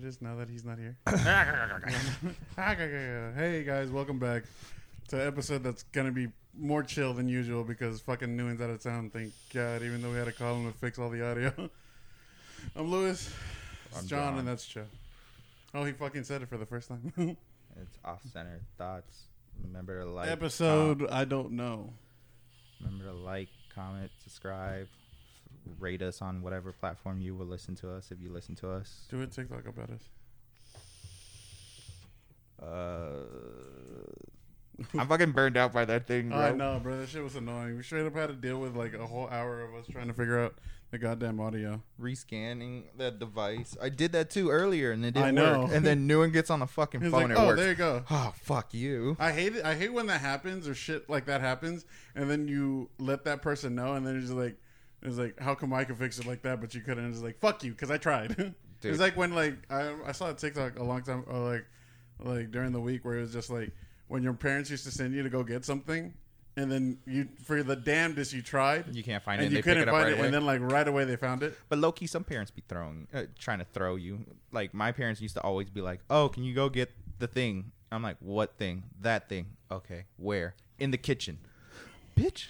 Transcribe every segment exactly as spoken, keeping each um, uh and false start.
just now that he's not here? Hey guys, welcome back to an episode that's gonna be more chill than usual because fucking Nguyen's out of town. Thank God, even though we had to call him to fix all the audio. I'm Lewis. It's I'm John, John, and that's Joe. Oh, he fucking said it for the first time. It's off-center thoughts. Remember to like Episode, com- I don't know. remember to like, comment, subscribe, rate us on whatever platform you will listen to us. If you listen to us, Do a TikTok about us. uh, I'm fucking burned out by that thing, bro. I know, bro. That shit was annoying. We straight up had to deal with like a whole hour of us trying to figure out the goddamn audio. Rescanning that device. I did that too earlier, and it didn't I know. work. And then Nguyen gets on the fucking He's phone. like, and oh, it works. there you go. Oh, fuck you. I hate it. I hate when that happens or shit like that happens, and then you let that person know, and then you're just like, it's like, how come I can fix it like that, but you couldn't? And it's like, fuck you, because I tried. It's like when like I I saw a TikTok a long time, or like like during the week where it was just like when your parents used to send you to go get something, and then you for the damnedest you tried, You can't find it. and And you they pick couldn't it up find right it, away. and then like right away they found it. But low key, some parents be throwing, uh, trying to throw you. Like my parents used to always be like, "Oh, can you go get the thing?" I'm like, "What thing? That thing? Okay, where? In the kitchen, bitch."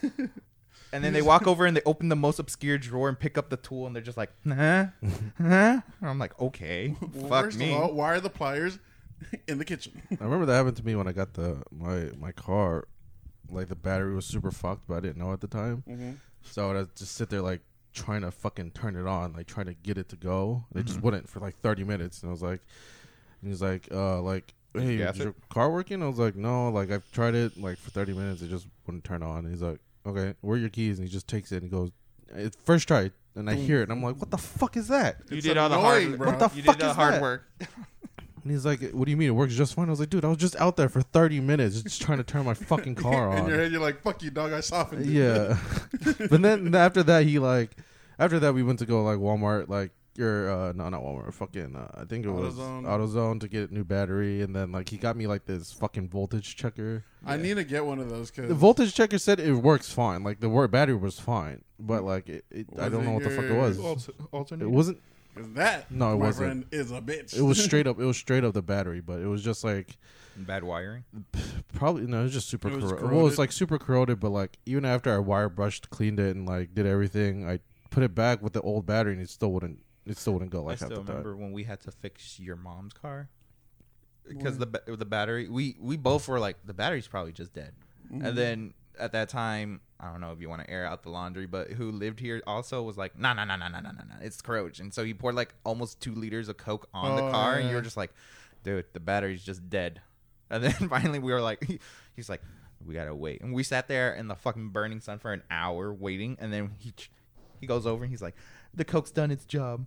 And then they walk over and they open the most obscure drawer and pick up the tool, and they're just like, "Huh, huh?" And I'm like, "Okay, Well, fuck first me." of all, why are the pliers in the kitchen? I remember that happened to me when I got the my my car. Like the battery was super fucked, but I didn't know at the time. Mm-hmm. So I would just sit there like trying to fucking turn it on, like trying to get it to go. And it just Mhm. wouldn't for like thirty minutes. And I was like, and he's like, uh, like, hey, gas is it? your car working? I was like, no, like I've tried it like for thirty minutes. It just wouldn't turn on. And he's like, okay, where are your keys? And he just takes it and he goes, it, first try. And I hear it and I'm like, what the fuck is that? You It's did all the annoying, hard, bro. What the you fuck did the is hard that? work. And he's like, what do you mean? It works just fine. I was like, dude, I was just out there for thirty minutes just trying to turn my fucking car In on. your head, you're like, fuck you, dog. I softened it. Yeah. But then after that, he like, after that, we went to go like Walmart, like, or, uh, no, not Walmart, fucking, uh, I think it was AutoZone. AutoZone to get a new battery. And then like, he got me like this fucking voltage checker. I need to get one of those because The voltage checker said it works fine. Like, the word battery was fine. But like, it, it, I Was don't it know what the fuck it your- was. Alternate. It wasn't, that. No, it my wasn't. friend is a bitch. it was straight up, it was straight up the battery, but it was just like, Bad wiring. probably, no, it was just super It was corroded. Well, it corroded? was like super corroded, but like, even after I wire brushed, cleaned it, and like did everything, I put it back with the old battery and it still wouldn't, it still wouldn't go I like half still the remember time. when we had to fix your mom's car because the ba- the battery. We we both were like, the battery's probably just dead. Mm-hmm. And then at that time, I don't know if you want to air out the laundry, but who lived here also was like, nah, nah, nah, nah, nah, nah, nah, nah, it's corrosion. So he poured like almost two liters of Coke on the Oh, car, and yeah. you were just like, dude, the battery's just dead. And then finally we were like, he's like, we gotta wait, and we sat there in the fucking burning sun for an hour waiting, and then he he goes over and he's like, the Coke's done its job.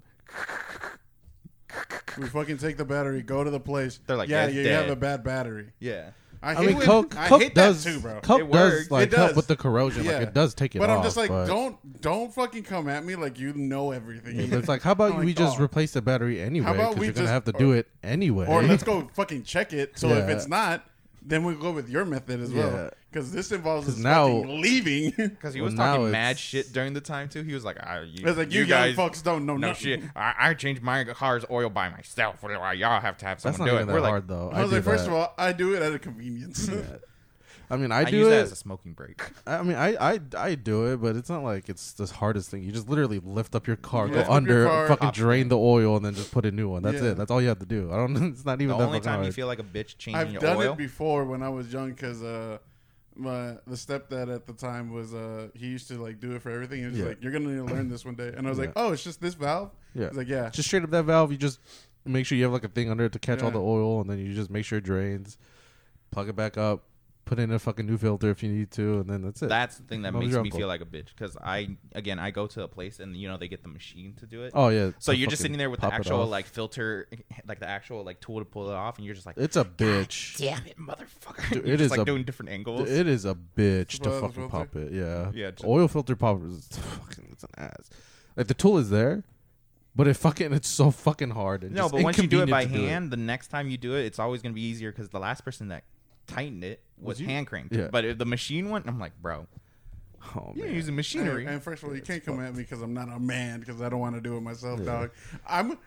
We fucking take the battery, go to the place. They're like, yeah, yeah, it's you dead. have a bad battery. Yeah. I, I hate mean, when- Coke, I Coke hate does, that too, bro. Coke It does works. like It help does. with the corrosion. Yeah. Like it does take it But off. I'm just like, but don't don't fucking come at me like you know everything. It's like, how about I'm like, we just oh. replace the battery anyway? How about Because we you're gonna just- have to do it anyway. Or let's go fucking check it. So if Yeah. it's not, then we go with your method as well. Yeah. Because this involves 'Cause us now- fucking leaving. Because he Well, was now talking it's- mad shit during the time too. He was like, ah, you, It's like you, guys, young fucks don't know no nothing. shit. I, I changed my car's oil by myself. Y'all have to have That's someone not do even it. that We're like, hard though. I was do like, first that. of all, I do it at a convenience. I mean, I, I, do use it. that as a smoking break. I mean, I, I I do it, but it's not like it's the hardest thing. You just literally lift up your car, Lift up go your under, car, fucking pop it drain in. the oil, and then just put a new one. That's Yeah. it. That's all you have to do. I don't. It's not The even that only fucking time you hard. feel like a bitch changing I've your done oil. it before when I was young because uh, my the stepdad at the time was uh, he used to like do it for everything. He was Yeah. like, "You're gonna need to learn this one day," and I was like, Yeah. "Oh, it's just this valve." Yeah. He's like, "Yeah." Just straight up that valve. You just make sure you have like a thing under it to catch all Yeah. the oil, and then you just make sure it drains. Plug it back up. Put in a fucking new filter if you need to, and then that's it. That's the thing that Mom's makes your me uncle. feel like a bitch. Because I, again, I go to a place and you know they get the machine to do it. oh yeah. So to you're just fucking sitting there with the pop it actual off. like filter, like the actual like tool to pull it off, and you're just like, It's a bitch. damn it, motherfucker! Dude, You're it just is like a- doing different angles. It is a bitch to Well, the fucking filter? pop it. Yeah. Yeah, just- Oil filter popper is fucking. It's an ass. Like the tool is there, but it fucking it's so fucking hard. And No, just but once you do it by inconvenient to hand, the next time you do it, it's always gonna be easier because the last person that tightened it was Was you? hand cranked. Yeah. But if the machine one, I'm like, bro, Oh you're man. using machinery. And, and first of all, you It's can't come fucked. at me because I'm not a man because I don't want to do it myself, Yeah. dog. I'm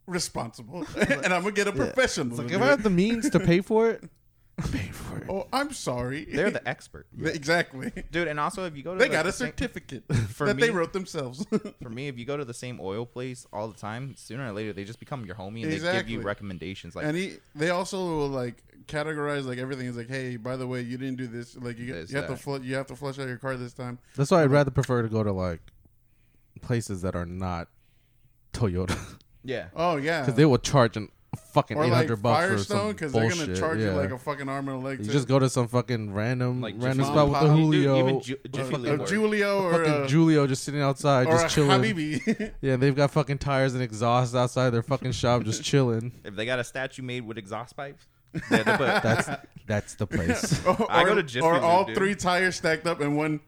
responsible, and I'm gonna get a professional. It's like to if do I it. have the means to pay for it, I'm paying for it. Oh, I'm sorry. They're the expert, exactly. dude. And also, if you go to They the, got the a same- certificate For that me- they wrote themselves. For me, if you go to the same oil place all the time, sooner or later they just become your homie and they give Exactly. you recommendations. Like, and he, they also will like categorize like everything. It's like, hey, by the way, you didn't do this. Like you, This, you have to that. fl- you have to flush out your car this time. That's why I'd rather prefer to go to like places that are not Toyota yeah, Oh yeah, because they will charge an fucking or eight like hundred bucks for Firestone some because they're bullshit. gonna charge yeah. you like a fucking arm and a leg. You too. just go to some fucking random Like random Jiffy spot with the Lube. Dude, Julio, even Ju- Jiffy a, Lube a or- Julio or fucking a, Julio just sitting outside, or just a chilling. Habibi. Yeah, they've got fucking tires and exhaust outside their fucking shop, just chilling. if they got a statue made with exhaust pipes, they're the but That's that's the place. or, I go to Jiffy or Lube, all dude. three tires stacked up and one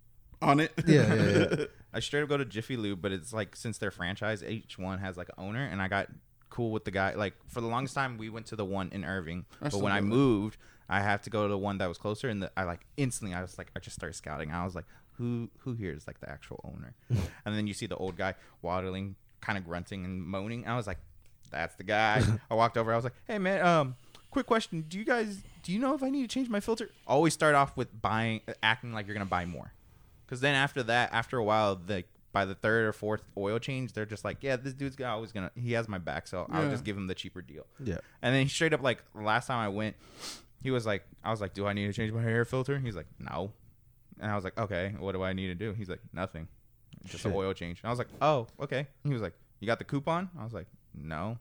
on it. Yeah, yeah, yeah. I straight up go to Jiffy Lube, but it's like since they're franchise, each one has like an owner, and I got cool with the guy. Like for the longest time, we went to the one in Irving, I but still when I go there. moved, I have to go to the one that was closer, and the, I like instantly, I was like, I just started scouting. I was like, who who here is like the actual owner? And then you see the old guy waddling, kind of grunting and moaning. I was like, that's the guy. I walked over. I was like, hey man, um, quick question. Do you guys do you know if I need to change my filter? Always start off with buying, acting like you're gonna buy more. Because then after that, after a while, the by the third or fourth oil change, they're just like, yeah, this dude's always gonna, he has my back, so I'll Yeah. just give him the cheaper deal. Yeah. And then he straight up, like, last time I went, he was like, I was like, do I need to change my air filter? He's like, no. And I was like, okay, what do I need to do? He's like, nothing, just Shit. an oil change. And I was like, oh, okay. He was like, you got the coupon? I was like, no.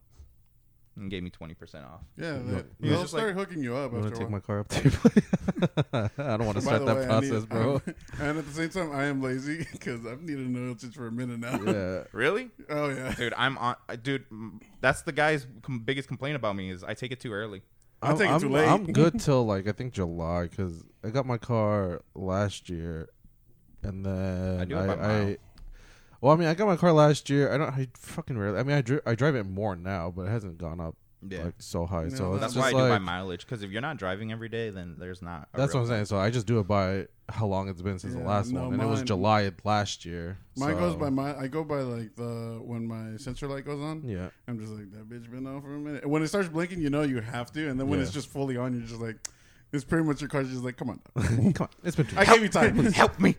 And gave me twenty percent off. Yeah, Yeah. they, He was they'll just start like- hooking you up You want after to a take while. my car up to your place? I don't want to By start the that way, I process, need- bro. I'm- and at the same time, I am lazy because I've needed an oil change for a minute now. Yeah. Really? Oh yeah. Dude, I'm on, dude, mm, that's the guy's com- biggest complaint about me is I take it too early. I I'm, take it I'm, too late. I'm good till like I think July because I got my car last year, and then I do it I, by mile. I well, I mean, I got my car last year. I don't. I fucking rarely. I mean, I dri- I drive it more now, but it hasn't gone up Yeah. like so high. No, so That's it's why I just do like, by mileage, because if you're not driving every day, then there's not. a that's what real I'm saying. So I just do it by how long it's been since the Yeah, last no, one, and it was mine- July last year. Mine so, goes by my. I go by like the when my sensor light goes on. Yeah. I'm just like, that bitch been on for a minute. And when it starts blinking, you know you have to. And then when Yeah. it's just fully on, you're just like, it's pretty much your car's just like, come on. Come on, it's been. Too I gave you time. Help me.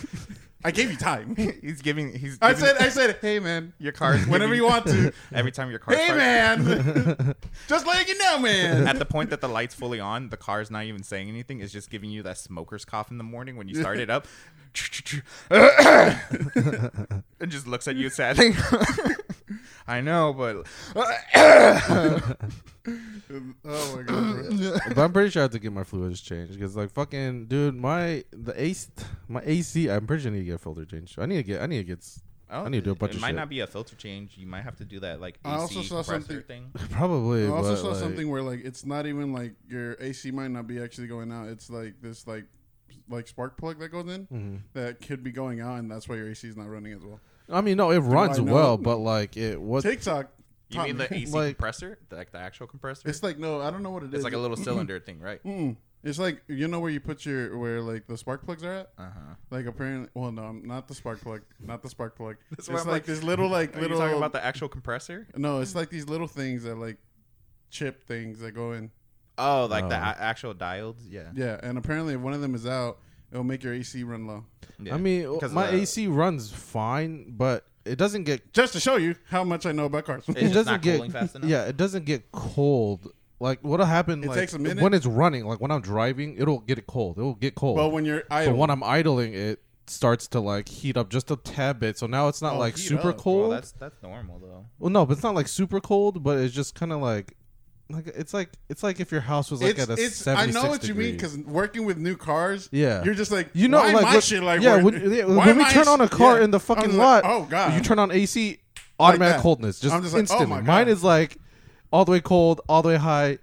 I gave you time. he's giving. He's. I giving- said, I said, hey man, your car's whenever giving- you want to. Every time your car. Hey starts- man, just letting you know, man. At the point that the light's fully on, the car's not even saying anything. It's just giving you that smoker's cough in the morning when you start it up. It just looks at you sadly. I know, but Oh my god. bro. But I'm pretty sure I have to get my fluids changed because, like, fucking dude, my the A C, my A C. I'm pretty sure I need to get a filter changed. I need to get. I need to get. s- Oh, I need to do a bunch it of might shit. not be a filter change. You might have to do that like A C I also saw compressor something- thing. Probably. I also but, saw like, something where like it's not even like your A C might not be actually going out. It's like this like like spark plug that goes in mhm. that could be going out, and that's why your A C is not running as well. I mean, no, it runs I know? well, but like it was. TikTok. You taught mean the me. A C Like- compressor, like the actual compressor? It's like no, I don't know what it is. It's like a little cylinder thing, right? Mm. It's like you know where you put your where like the spark plugs are at. Uh huh. Like apparently, well, no, not the spark plug, not the spark plug. That's It's what like, I'm like, this little like Are little. you talking about the actual compressor? No, it's like these little things that like chip things that go in. Oh, like the Oh. a- actual diodes? Yeah. Yeah, and apparently if one of them is out, it'll make your A C run low. Yeah. I mean, Because my of the- A C runs fine, but it doesn't get. Just to show you how much I know about cars. It's it just doesn't not get. cooling fast enough? Yeah, it doesn't get cold. Like what'll happen? It like, takes a minute? when it's running. Like when I'm driving, it'll get it cold. It'll get cold. Well, when you're so idle, when I'm idling, it starts to like heat up just a tad bit. So now it's not Oh, like heat super up. Well, cold. that's that's normal though. Well, no, but it's not like super cold. But it's just kind of like, like it's like it's like if your house was like it's, at a it's I seventy-six know what you degree. mean because working with new cars, Yeah. you're just like You know, why like my look- shit like yeah, work? when, yeah, Why when we my turn on a sh- car yeah. in the I fucking was lot, like, oh god, you turn on A C, automatic that. coldness, just I'm just like, oh instantly. my God. Mine is like all the way cold, all the way high,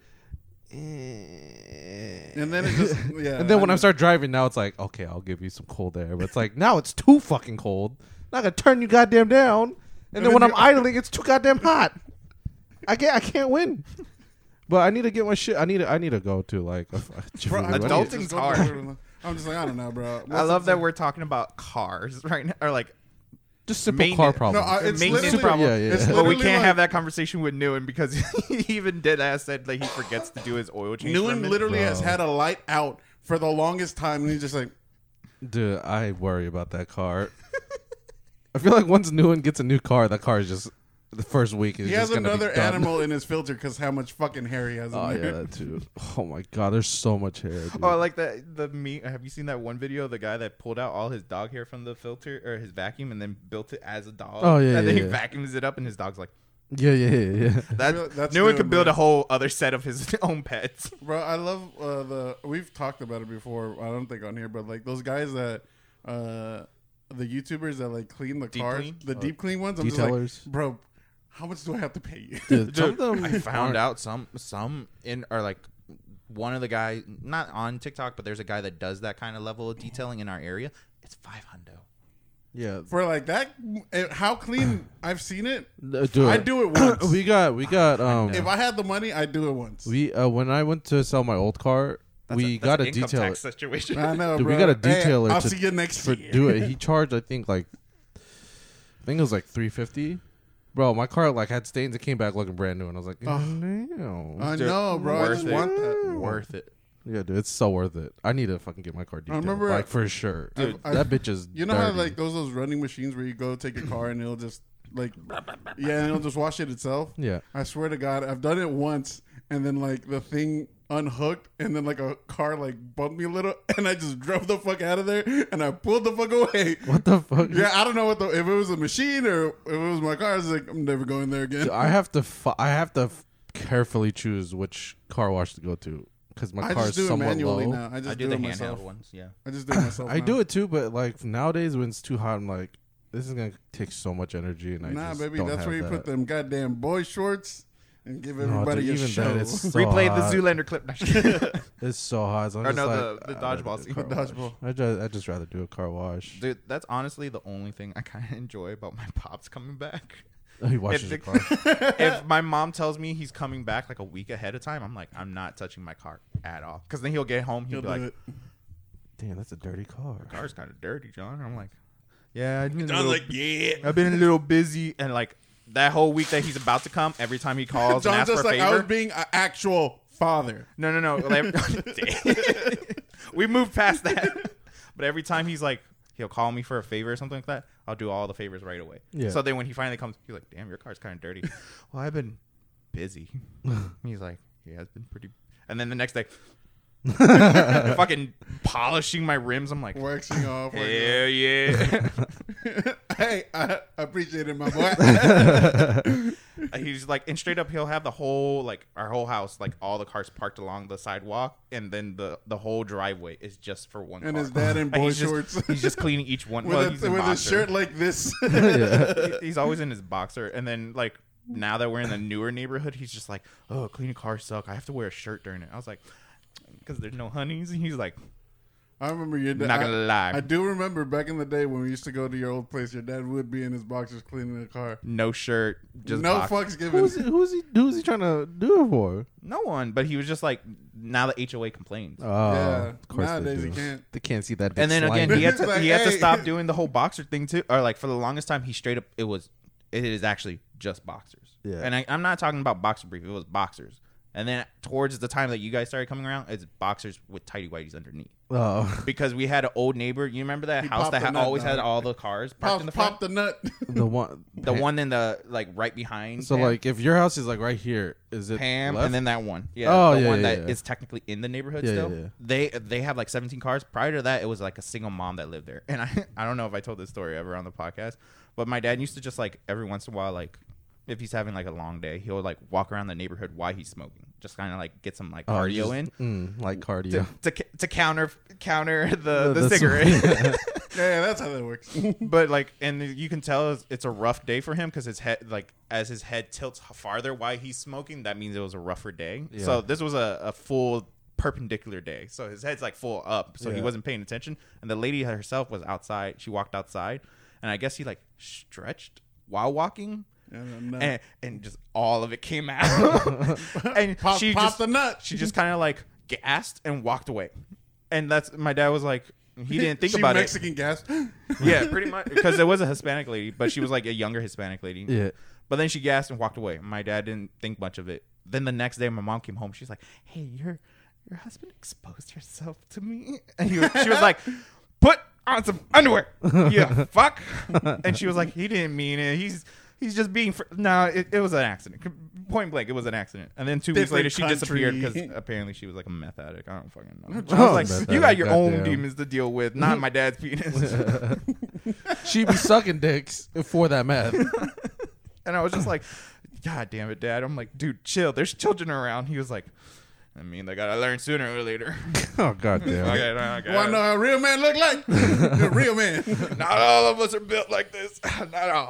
and then it just yeah. and then when I know. start driving, now it's like, okay, I'll give you some cold air, but it's like now it's too fucking cold. Not gonna turn you goddamn down, and, then, then when I'm you- idling, it's too goddamn hot. I can't, I can't win. But I need to get my shit. I need to. I need to go to like a, a Jiffy Bro, Lube. I I need- adult- just Adulting's go hard. to- I'm just like I don't know, bro. I love that we're talking about cars right now, or like Just simple car Maintenance. problems. No, I- it's Maintenance literally- problem. Yeah, yeah. it's But But we literally can't like- have that conversation with Newen because he even dead ass said like he forgets to do his oil change. for a Newen minute. literally has Bro. had a light out for the longest time, and he's just like, Dude, I worry about that car. I feel like once Newen gets a new car, that car is just the first week is he just has gonna another be done. animal in his filter because how much fucking hair he has in Oh yeah, there. that too. Oh my god, there's so much hair. Dude. Oh, like the the me. Have you seen that one video? The guy that pulled out all his dog hair from the filter or his vacuum and then built it as a dog. Oh, yeah, and then yeah, he yeah. vacuums it up, and his dog's like yeah, yeah, yeah, yeah. that. That's Newen Newen, could build bro. a whole other set of his own pets. Bro, I love uh, the. We've talked about it before. I don't think on here, but like those guys that, uh, the YouTubers that like clean the Deep cars, clean? the deep clean ones. I'm just like, Detailers. bro, how much do I have to pay you? Dude, some Dude, of them I found aren't- out some some in are like one of the guy not on TikTok, but there's a guy that does that kind of level of detailing in our area. It's five hundo. Yeah, For like that, eh, how clean I've seen it. Uh, do I it. do it once. we got, we got. Um, If I had the money, I'd do it once. we uh, when I went to sell my old car, That's we a, got that's a an income detailer tax situation. I know, Dude, bro. we got a Hey, detailer I'll to- see you next for year. do it. He charged, I think, like I think it was like three fifty. Bro, my car like had stains. It came back looking brand new, and I was like, Oh. damn. I Dude, know, bro. I worth just it. want that. Worth it. Yeah, dude, it's so worth it. I need to fucking get my car detailed. remember- like for sure, Dude, I- that bitch is. You know how dirty. like those those running machines where you go take your car and it'll just like yeah, and it'll just wash it itself. Yeah. I swear to God, I've done it once, and then like the thing unhooked, and then like a car like bumped me a little, and I just drove the fuck out of there, and I pulled the fuck away. What the fuck? Yeah, I don't know what the if it was a machine or if it was my car. I was like, I'm never going there again. Dude, I have to. Fu- I have to f- carefully choose which car wash to go to because my I car just is do it somewhat manually low. now. I just I do do, the it handheld myself. ones. Yeah. I just do it myself. I now. do it too, but like nowadays when it's too hot, I'm like, this is gonna take so much energy, and I Nah, just baby, don't that's have where you that. put them goddamn boy shorts and give No, everybody dude, a even show. that is so Replay hot. the Zoolander clip. It's so hot. So I'm Or just no, like, the- the I'd rather dodgeball do a scene. car The wash. dodgeball. I just, I just rather do a car wash. Dude, that's honestly the only thing I kind of enjoy about my pops coming back. He washes If your the- car. if my mom tells me he's coming back like a week ahead of time, I'm like, I'm not touching my car at all. Because then he'll get home, he'll, He'll be do like, it. Damn, that's a dirty car. car's kind of dirty, John. I'm like, yeah, I've been, a John's little, like, yeah. I've been a little busy. And like that whole week that he's about to come, every time he calls and John's asks just for a like, favor. I was being an actual father. No, no, no. We moved past that. But every time he's like, he'll call me for a favor or something like that, I'll do all the favors right away. Yeah. So then when he finally comes, he's like, damn, your car's kind of dirty. Well, I've been busy. He's like, yeah, it's been pretty. And then the next day, fucking polishing my rims. I'm like, Waxing off. hell Like, yeah. hey, I appreciate it, my boy. He's like, and straight up, he'll have the whole, like, our whole house, like, all the cars parked along the sidewalk, and then the the whole driveway is just for one And car. his dad in And boy he's just- shorts. he's just cleaning each one. with well, a, he's in with a boxer. shirt like this. Yeah. He- he's always in his boxer, and then like now that we're in the newer neighborhood, he's just like, oh, cleaning cars suck. I have to wear a shirt during it. I was like, because there's no honeys, and he's like, I remember your dad. not gonna I, lie, I do remember back in the day when we used to go to your old place, your dad would be in his boxers cleaning the car. no shirt, just no box- fucks given. Who's he, who's he? Who's he trying to do it for? no one. But he was just like, now the H O A complains. Oh, Yeah, of course nowadays they you do. can't. They can't see that. And then big again, slime. he had to Like, he had to hey. stop doing the whole boxer thing too. Or like for the longest time, he straight up it was it is actually just boxers. Yeah. And I, I'm not talking about boxer brief. It was boxers. And then towards the time that you guys started coming around, it's boxers with tighty whities underneath. Oh, Because we had an old neighbor. You remember that He house popped that the ha- nut, always had dog. all the cars parked Pop, in the front? pop the nut. the one. The one in the like right behind. So Pam, like, if your house is like right here, is it Pam, left? and then that one. Yeah. Oh, the yeah, one yeah, that yeah. is technically in the neighborhood Yeah, still. yeah, yeah. They they have like seventeen cars. Prior to that, it was like a single mom that lived there. And I I don't know if I told this story ever on the podcast, but my dad used to just like every once in a while, like if he's having like a long day, he'll like walk around the neighborhood while he's smoking, just kind of like get some like Oh, cardio just- in. mm, like cardio. To, to, to counter counter the, the, the cigarette. yeah, yeah, that's how that works. But like, and you can tell it's, it's a rough day for him because his head, like, as his head tilts farther while he's smoking, that means it was a rougher day. Yeah. So this was a, a full perpendicular day. So his head's like full up, so he Yeah. wasn't paying attention. And the lady herself was outside. She walked outside, and I guess he like stretched while walking. Yeah, the nut. And, and just all of it came out, and Pop, she pop just the nut. she just kind of like gasped and walked away. And that's my dad was like, He didn't think she about Mexican it. Mexican gas. Yeah, pretty much. Because it was a Hispanic lady, but she was like a younger Hispanic lady. Yeah. But then she gasped and walked away. My dad didn't think much of it. Then the next day, my mom came home. She's like, "Hey, your your husband exposed herself to me," and he was, she was like, "Put on some underwear." Yeah, fuck. And she was like, "He didn't mean it. He's he's just being." Fr-. No, it, it was an accident. Point blank, it was an accident. And then two Different weeks later, she country. disappeared because apparently she was like a meth addict. I don't fucking know. Oh, I was like, meth "You got addict, your own goddamn. demons to deal with, not my dad's penis." She be sucking dicks for that meth. And I was just like, "God damn it, Dad." I'm like, "Dude, chill. There's children around." He was like, "I mean, they gotta learn sooner or later." Oh god damn. Okay, no, okay. Well, I know how a real man look like. A real man. Not all of us are built like this. Not all.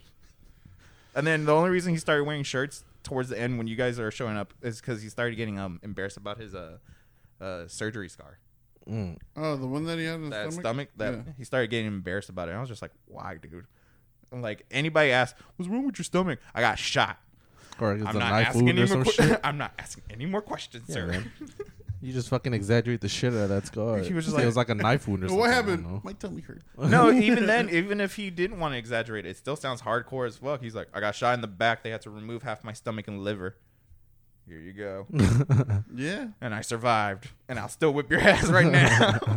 And then the only reason he started wearing shirts towards the end when you guys are showing up is because he started getting um embarrassed about his uh, uh surgery scar. Mm. Oh, the one that he had in his That stomach. stomach. That Yeah. he started getting embarrassed about it. And I was just like, "Why, dude?" I'm like, anybody asks, "What's wrong with your stomach?" I got shot. Or it's I'm a not knife asking wound any or some more. shit. I'm not asking any more questions, Yeah, sir. man. You just fucking exaggerate the shit out of that scar. He was just Say like- it was like a knife wound or Well, something. what I don't happened? know. My tummy hurt. No, even then, even if he didn't want to exaggerate, it still sounds hardcore as fuck. He's like, "I got shot in the back. They had to remove half my stomach and liver. Here you go." Yeah. And I survived. And I'll still whip your ass right now.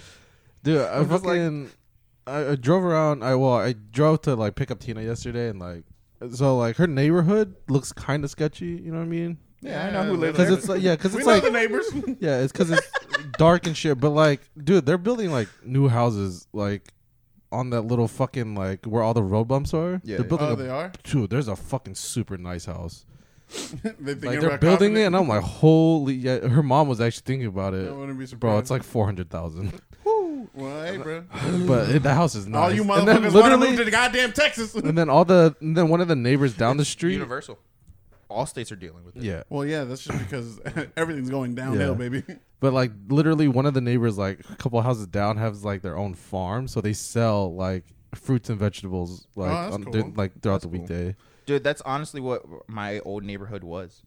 Dude, I I'm just like- fucking I, I drove around. I well, I drove to like pick up Tina yesterday, and like so like her neighborhood looks kind of sketchy. You know what I mean? Yeah, I know who lives Because there. it's like, yeah, because We it's know like the neighbors. yeah, it's because it's dark and shit. But like, dude, they're building like new houses like on that little fucking like where all the road bumps are. Yeah, they're yeah. building Oh, a they are? dude. There's a fucking super nice house. they thinking Like they're about building copping it, and I'm like, holy. Yeah, her mom was actually thinking about I it, wouldn't be surprised. bro. It's like four hundred thousand. Well, hey, bro. But it, the house is nice. All you And motherfuckers then want to literally, move to the goddamn Texas. and then all the, and then one of the neighbors down the street. Universal. All states are dealing with it. Yeah, Well, yeah, that's just because everything's going downhill, Yeah. baby. but like literally, one of the neighbors, like a couple houses down, has like their own farm, so they sell like fruits and vegetables, like that's on, cool. th- like throughout That's the cool. weekday. Dude, that's honestly what my old neighborhood was.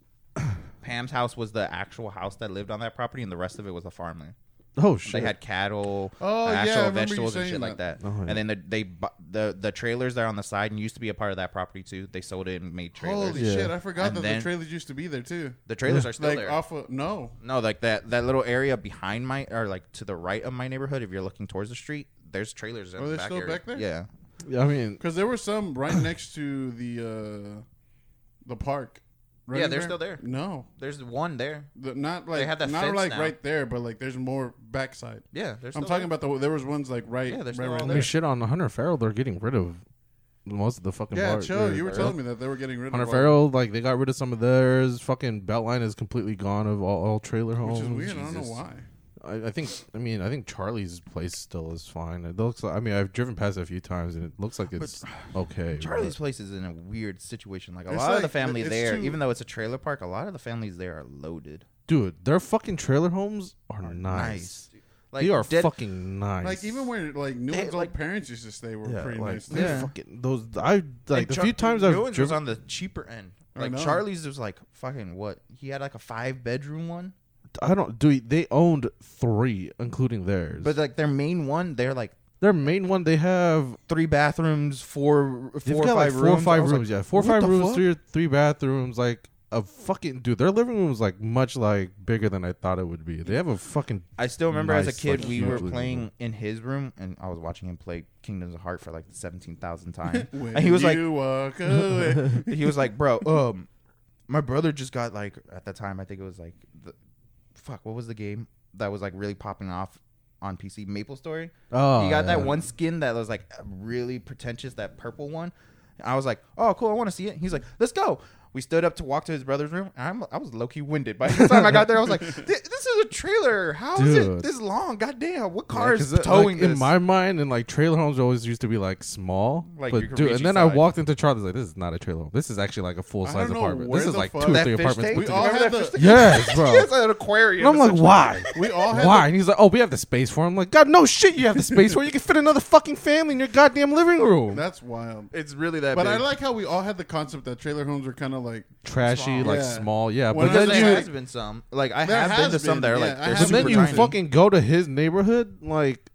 Pam's house was the actual house that lived on that property, and the rest of it was a farmland. Oh shit! They had cattle, Oh, uh, yeah, I actual remember you vegetables and saying shit like that. that. Oh, yeah. And then the, they bu- the the trailers that are on the side and used to be a part of that property too. They sold it and made trailers. Holy Yeah. shit, I forgot And that then- the trailers used to be there, too. The trailers are still Like, there. off of, no. No, like that that little area behind my or like to the right of my neighborhood. If you're looking towards the street, there's trailers in Are the they back still area. back there? Yeah. Yeah, I mean, Because there were some right next to the uh, the park. Yeah, they're still there. No. There's one there. The, not like, have that not fence like now. right there, but like there's more backside. Yeah, there's. I'm still talking there. about the, there was ones like right, Yeah, they're right, still right all I there. mean, shit on Hunter Farrell. They're getting rid of most of the fucking. Yeah, bar- chill. You were uh, telling me that they were getting rid Hunter of all- Farrell, like they got rid of some of theirs. Fucking Beltline is completely gone of all, all trailer homes. Which is weird. I don't know Jesus. why. I, I think. I mean, I think Charlie's place still is fine. It looks. Like, I mean, I've driven past it a few times, and it looks like it's okay. Charlie's place is in a weird situation. Like a It's lot of the like- family it's there, too- even though it's a trailer park, a lot of the families there are loaded. dude, their fucking trailer homes are nice. Like they are dead- fucking nice. Like even where like Newman's They, old like- parents used to stay were yeah, pretty like nice. they're Yeah. fucking those. I like and the Char- few times I've Newlands was driven. on the cheaper end. I Like know. Charlie's was like fucking what? He had like a five bedroom one, I don't do. They owned three, including theirs. but like their main one, they're like their main one, they have three bathrooms, four, they've four or got like five four or rooms. I five was rooms. like, yeah, four or what five the rooms, fuck? three three bathrooms. Like a fucking dude. Their living room is like much like bigger than I thought it would be. They have a fucking. I still remember as a Nice, kid like, we huge were living playing room. in his room, and I was watching him play Kingdoms of Heart for like the seventeen thousand time. When And he was like, you walk away. he was like, bro, um, my brother just got like at the time I think it was like, the, fuck, what was the game that was like really popping off on P C? Maple Story. Oh, He got that yeah. one skin that was like really pretentious, that purple one. I was like, oh, cool, I want to see it. He's like, let's go. We stood up to walk to his brother's room. And I'm, I was low key winded. By the time I got there, I was like, "Th- this is a trailer. How is Dude. it this long? God damn, what Yeah, car is 'cause it- towing like, this? in my mind, and like trailer homes always used to be like small, Like, you but could dude, reach and then each I side. walked into Charlie's like, this is not a trailer home. This is actually like a full I size don't know apartment. where This is the like fuck- two or that three fish apartments. tank? put We together. all Remember had that the- fish tank? Yes, bro. It's an aquarium. And I'm like, why? We all had Why? And he's like, oh, we have the space for him. I'm like, God, no shit, you have the space for it. You can fit another fucking family in your goddamn living room. The, that's wild. It's really that But big. I like how we all had the concept that trailer homes were kind of like. Trashy, Small. like Yeah. small, yeah. Well, But because then there you, has been some. Like I There have been has to some been, that are yeah, like I they're have but super then you tiny. fucking go to his neighborhood, like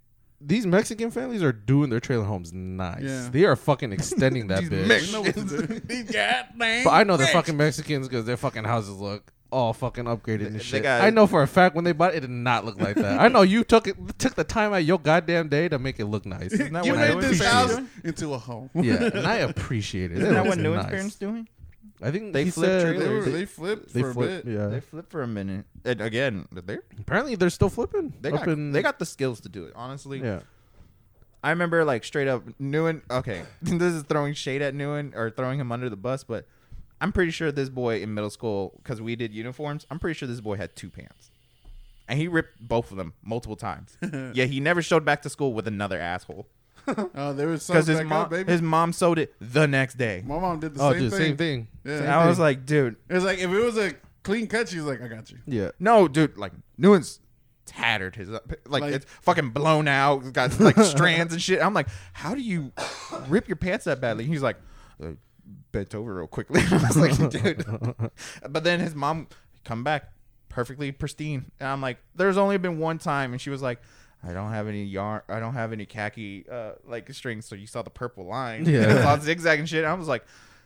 these Mexican families are doing their trailer homes nice. Yeah. They are fucking extending that These bitch. Mex- You know what to do. These goddamn But I know they're bitch. fucking Mexicans because their fucking houses look all fucking upgraded and They shit. got- I know for a fact when they bought it, it did not look like that. I know you took it took the time out your goddamn day to make it look nice. Isn't that You what I made Noah's this appreciate parents house doing? into a home. Yeah, and I appreciate it. Isn't It that what looks Noah's nice. parents doing? I think They he flip said They, were, trailers. they flipped they for flip, a bit. yeah. They flipped for a minute. And again, they're Apparently, they're still flipping. they up got in, they got the skills to do it. Honestly, yeah. I remember like straight up Newen. Okay, this is throwing shade at Newen or throwing him under the bus, but I'm pretty sure this boy in middle school, because we did uniforms, I'm pretty sure this boy had two pants, and he ripped both of them multiple times. Yeah, he never showed back to school with another asshole Oh, there was because something his back mom up, baby. his mom sewed it the next day. My mom did the Oh, same dude, thing. same thing. Yeah. Same I was thing. like, dude, It was like if it was a clean cut, she was like, "I got you." Yeah. no, dude, like Newen's tattered his like, Like- it's fucking blown out, got like strands and shit. I'm like, how do you rip your pants that badly? He's like, uh, bent over real quickly. I was like, dude. But then his mom come back perfectly pristine, and I'm like, there's only been one time, and she was like, I don't have any yarn. I don't have any khaki uh, like strings. So you saw the purple line. Yeah. And it's all zigzag and shit. I was like.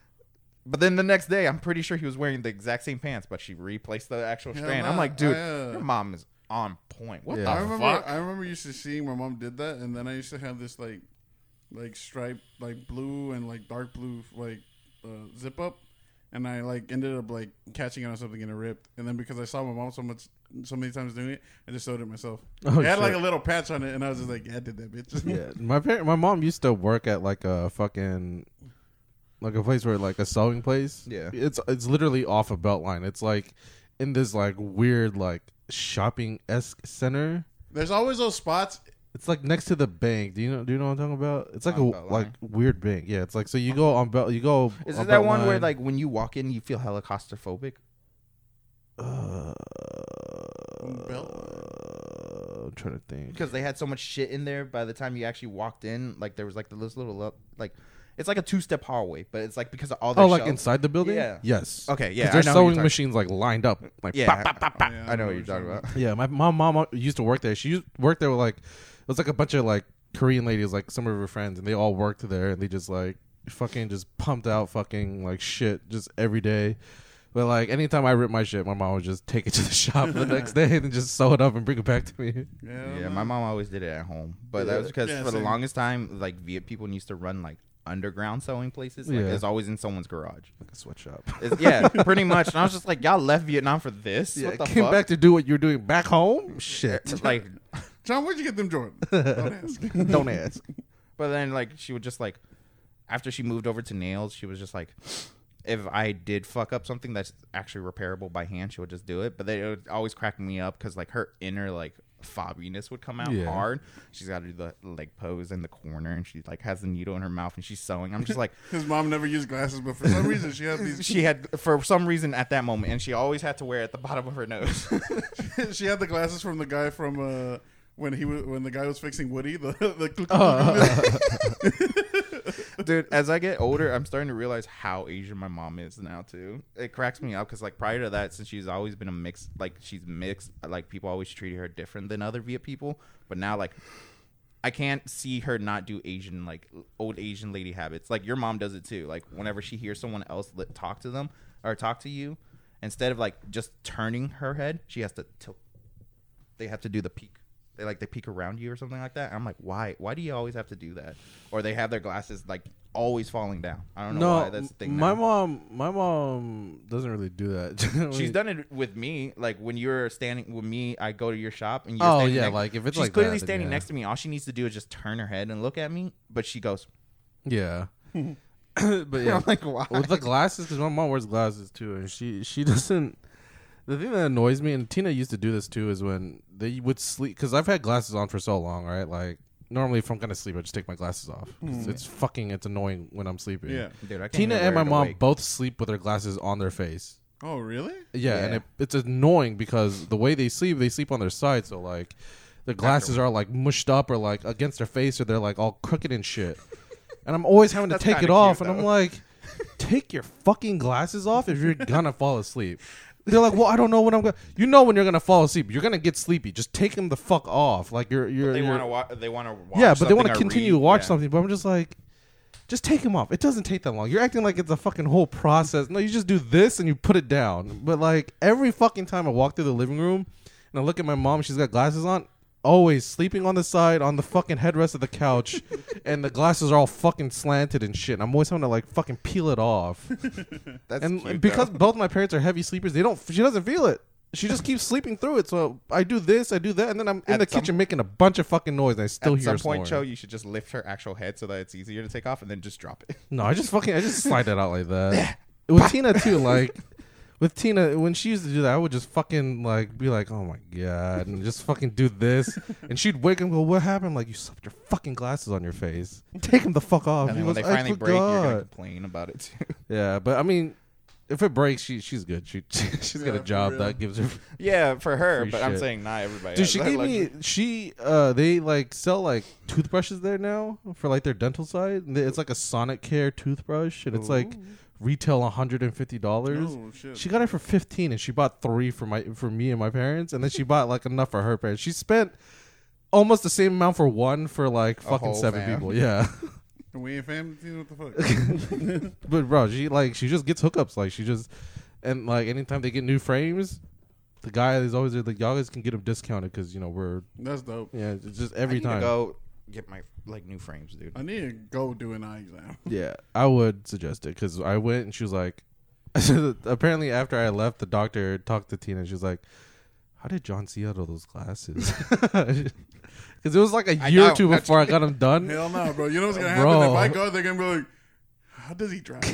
But then the next day, I'm pretty sure he was wearing the exact same pants, but she replaced the actual Yeah, strand. nah, I'm like, dude, I, uh, your mom is on point. What Yeah. the I remember. fuck? I remember used to seeing my mom did that, and then I used to have this like, like stripe, like blue and like dark blue, like uh, zip up, and I like ended up like catching it on something and it ripped. And then because I saw my mom so much, so many times doing it, I just sewed it myself. Oh, it had like shit. a little patch on it, and I was just like, "Yeah, I did that, bitch." Yeah, my parent, my mom used to work at like a fucking, like a place where like a sewing place. Yeah. it's it's literally off a Beltline. It's like in this like weird like shopping esque center. There's always those spots. It's like next to the bank. Do you know? Do you know what I'm talking about? It's like On a Beltline. like weird bank. Yeah, it's like so you go on Belt. You go. Is on it that one where Beltline. like when you walk in, you feel hella claustrophobic? Uh, Belt- I'm trying to think. Because they had so much shit in there. By the time you actually walked in, like there was like this little like, it's like a two step hallway, but it's like because of all their Oh, like shelves. inside the building? Yeah. Yes. Okay, yeah, 'Cause I there's know who you're sewing talking- machines like lined up, like Yeah, pop, pop, pop, pop. Yeah, I know what you're talking about. Yeah, my my mom used to work there. She used worked there with like it was like a bunch of like Korean ladies, like some of her friends, and they all worked there, and they just like fucking just pumped out fucking like shit just every day. But like anytime I rip my shit, my mom would just take it to the shop the next day and then just sew it up and bring it back to me. Yeah, Yeah, man. my mom always did it at home, but Yeah. that was because Yeah, for the same. longest time, like Viet people used to run like underground sewing places. Like, Yeah. it's always in someone's garage. Like a sweatshop. It's, yeah, pretty much. And I was just like, y'all left Vietnam for this? Yeah, what the came fuck? back to do what you're doing back home. Shit. like, John, where'd you get them Jordans? Don't ask. Don't ask. but then like she would just like, after she moved over to nails, she was just like, if I did fuck up something that's actually repairable by hand, she would just do it. But they would always crack me up because like her inner like fobbiness would come out Yeah. hard. She's got to do the leg pose in the corner, and she like has the needle in her mouth and she's sewing. I'm just like, His mom never used glasses, but for some reason she had these. she had for some reason at that moment, and she always had to wear it at the bottom of her nose. She had the glasses from the guy from uh, when he was when the guy was fixing Woody. The the Dude, as I get older, I'm starting to realize how Asian my mom is now too. It cracks me up because like prior to that, since she's always been a mix, like she's mixed, like people always treated her different than other Viet people. But now, like, I can't see her not do Asian, like old Asian lady habits. Like your mom does it too. Like whenever she hears someone else li- talk to them or talk to you, instead of like just turning her head, she has to tilt. They have to do the peek. They like they peek around you or something like that. And I'm like, why? Why do you always have to do that? Or they have their glasses like always falling down. I don't know No, why that's the thing. my now. mom, my mom doesn't really do that. She's done it with me. Like when you're standing with me, I go to your shop and you're Oh standing yeah, next- like if it's she's like clearly that, then standing yeah. next to me. All she needs to do is just turn her head and look at me. But she goes, Yeah. But yeah, I'm like, why? with the glasses, because my mom wears glasses too, and she she doesn't. The thing that annoys me, and Tina used to do this too, is when they would sleep. Because I've had glasses on for so long, right? Like normally, if I'm gonna sleep, I just take my glasses off. 'Cause It's fucking it's annoying when I'm sleeping. Yeah. Dude, I can't Tina even and my wear it mom awake. both sleep with their glasses on their face. Oh really? Yeah, Yeah. and it, it's annoying because the way they sleep, they sleep on their side, so like their glasses are like mushed up or like against their face, or they're like all crooked and shit. And I'm always having to That's take it kinda off, cute, and I'm though. like, take your fucking glasses off if you're gonna fall asleep. They're like, well, I don't know when I'm gonna. You know when you're gonna fall asleep. You're gonna get sleepy. Just take them the fuck off. Like you're, you're. But they you're, want to watch. They want to watch. Yeah, but they want to something or continue read. to watch Yeah. something. But I'm just like, just take them off. It doesn't take that long. You're acting like it's a fucking whole process. No, you just do this and you put it down. But like every fucking time I walk through the living room and I look at my mom, she's got glasses on. Always sleeping on the side on the fucking headrest of the couch, and the glasses are all fucking slanted and shit. And I'm always having to like fucking peel it off. That's and cute, because though. both my parents are heavy sleepers, they don't. She doesn't feel it. She just keeps sleeping through it. So I do this, I do that, and then I'm in At the some- kitchen making a bunch of fucking noise, and I still At hear some her point, Cho, snoring. you should just lift her actual head so that it's easier to take off, and then just drop it. No, I just fucking I just slide that out like that. With Tina too, like with Tina when she used to do that, I would just fucking like be like, oh my god, and just fucking do this, and she'd wake up and go, what happened? I'm like, you slept your fucking glasses on your face. Take them the fuck off. And She then when goes, they "I finally break, you're gonna forgot." complain about it too. Yeah, but I mean, if it breaks, she she's good. She she's got Yeah, a for job real. that gives her. Yeah, for her, Free but I'm shit. saying not everybody. Dude, has she that gave luxury. me she uh they like sell like toothbrushes there now for like their dental side. And they- It's like a Sonic Care toothbrush, and it's like retail one hundred fifty dollars. Oh shit. She got it for fifteen, and she bought three for my for me and my parents, and then she bought like enough for her parents. She spent almost the same amount for one for like fucking whole seven fam. people. Yeah, We ain't family. What the fuck? but bro, she like she just gets hookups. Like she just and like anytime they get new frames, the guy is always like, y'all guys can get them discounted because you know we're That's dope. yeah, it's just I every need to time. go get my like new frames, dude. I need to go do an eye exam. Yeah, I would suggest it because I went and she was like, apparently after I left, the doctor talked to Tina. She was like, "How did John see out of those glasses?" Because it was like a I year or know, two that's before I got them done. Hell no, bro. You know what's gonna happen Bro. if I go? They're gonna be like, "How does he drive?"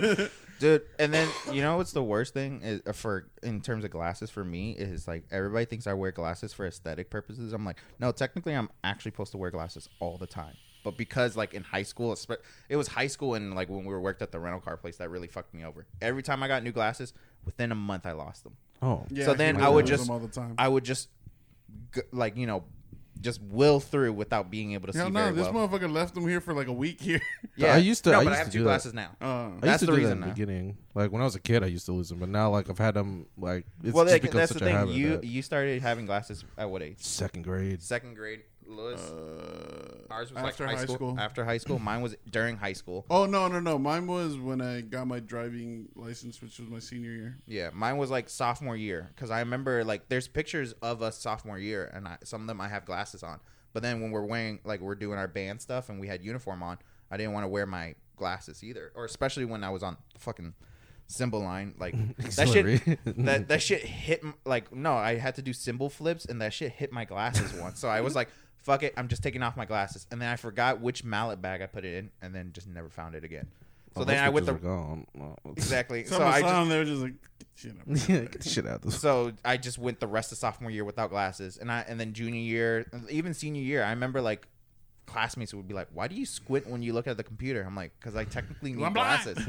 Dude, and then you know what's the worst thing is uh, for in terms of glasses for me is like everybody thinks I wear glasses for aesthetic purposes. I'm like, no, technically I'm actually supposed to wear glasses all the time. But because like in high school, espe- it was high school and like when we were worked at the rental car place that really fucked me over. Every time I got new glasses, within a month I lost them. Oh, Yeah, So he then would I would lose just them all the time. I would just g- like you know just will through without being able to Hell see no, very this well. motherfucker left them here for like a week here. Yeah, I used to- No, I but used I have to two do that. glasses now. Uh, I That's used to the do that reason in the now. beginning. Like when I was a kid, I used to lose them, but now like I've had them like it's well, just like, become that's such the a thing. habit. You that- you started having glasses at what age? second grade. Second grade. Lewis. uh, Ours was after like high, high school. school. After high school, mine was during high school. Oh no, no, no. Mine was when I got my driving license, which was my senior year. Yeah, mine was like sophomore year because I remember like there's pictures of us sophomore year, and I, some of them I have glasses on. But then when we're wearing like we're doing our band stuff and we had uniform on, I didn't want to wear my glasses either, or especially when I was on fucking symbol line. Like that Auxiliary. shit, that that shit hit m- like no, I had to do symbol flips, and that shit hit my glasses once. So I was like, fuck it, I'm just taking off my glasses, and then I forgot which mallet bag I put it in, and then just never found it again. So Oh, then those I went pictures the are gone. Oh. exactly. so Someone I saw just them, they were just like, "Shit up." Yeah, get the shit out of this. so I just went the rest of sophomore year without glasses, and I and then junior year, even senior year, I remember like classmates would be like, "Why do you squint when you look at the computer?" I'm like, "Cause I technically need I'm blind." glasses.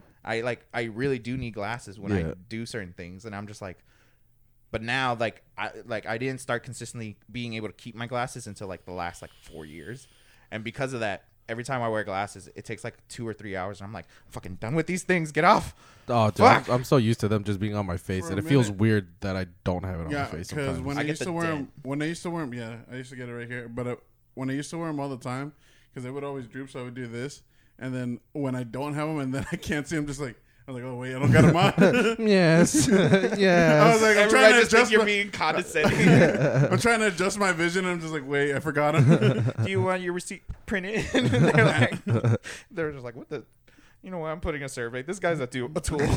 I like I really do need glasses when I Yeah. do certain things," and I'm just like, but now like I like I didn't start consistently being able to keep my glasses until like the last like four years, and because of that. Every time I wear glasses, it takes like two or three hours, and I'm like, I'm fucking done with these things. Get off. Oh, dude, I'm, Fuck. I'm so used to them just being on my face, For and a it feels minute. weird that I don't have it on Yeah, my face because sometimes. when I I, get used the to wear them, dent. when I used to wear them, yeah, I used to get it right here. But uh, when I used to wear them all the time, because they would always droop, so I would do this, and then when I don't have them, and then I can't see them, just like I'm like, oh wait, I don't got them on. yes, yes. I was like, I'm Everybody trying to just think adjust. you're My, being condescending. I'm trying to adjust my vision. And I'm just like, wait, I forgot them. Do you want your receipt printed? they're like, they're just like, what the? You know what? I'm putting a survey. This guy's a, do- a tool.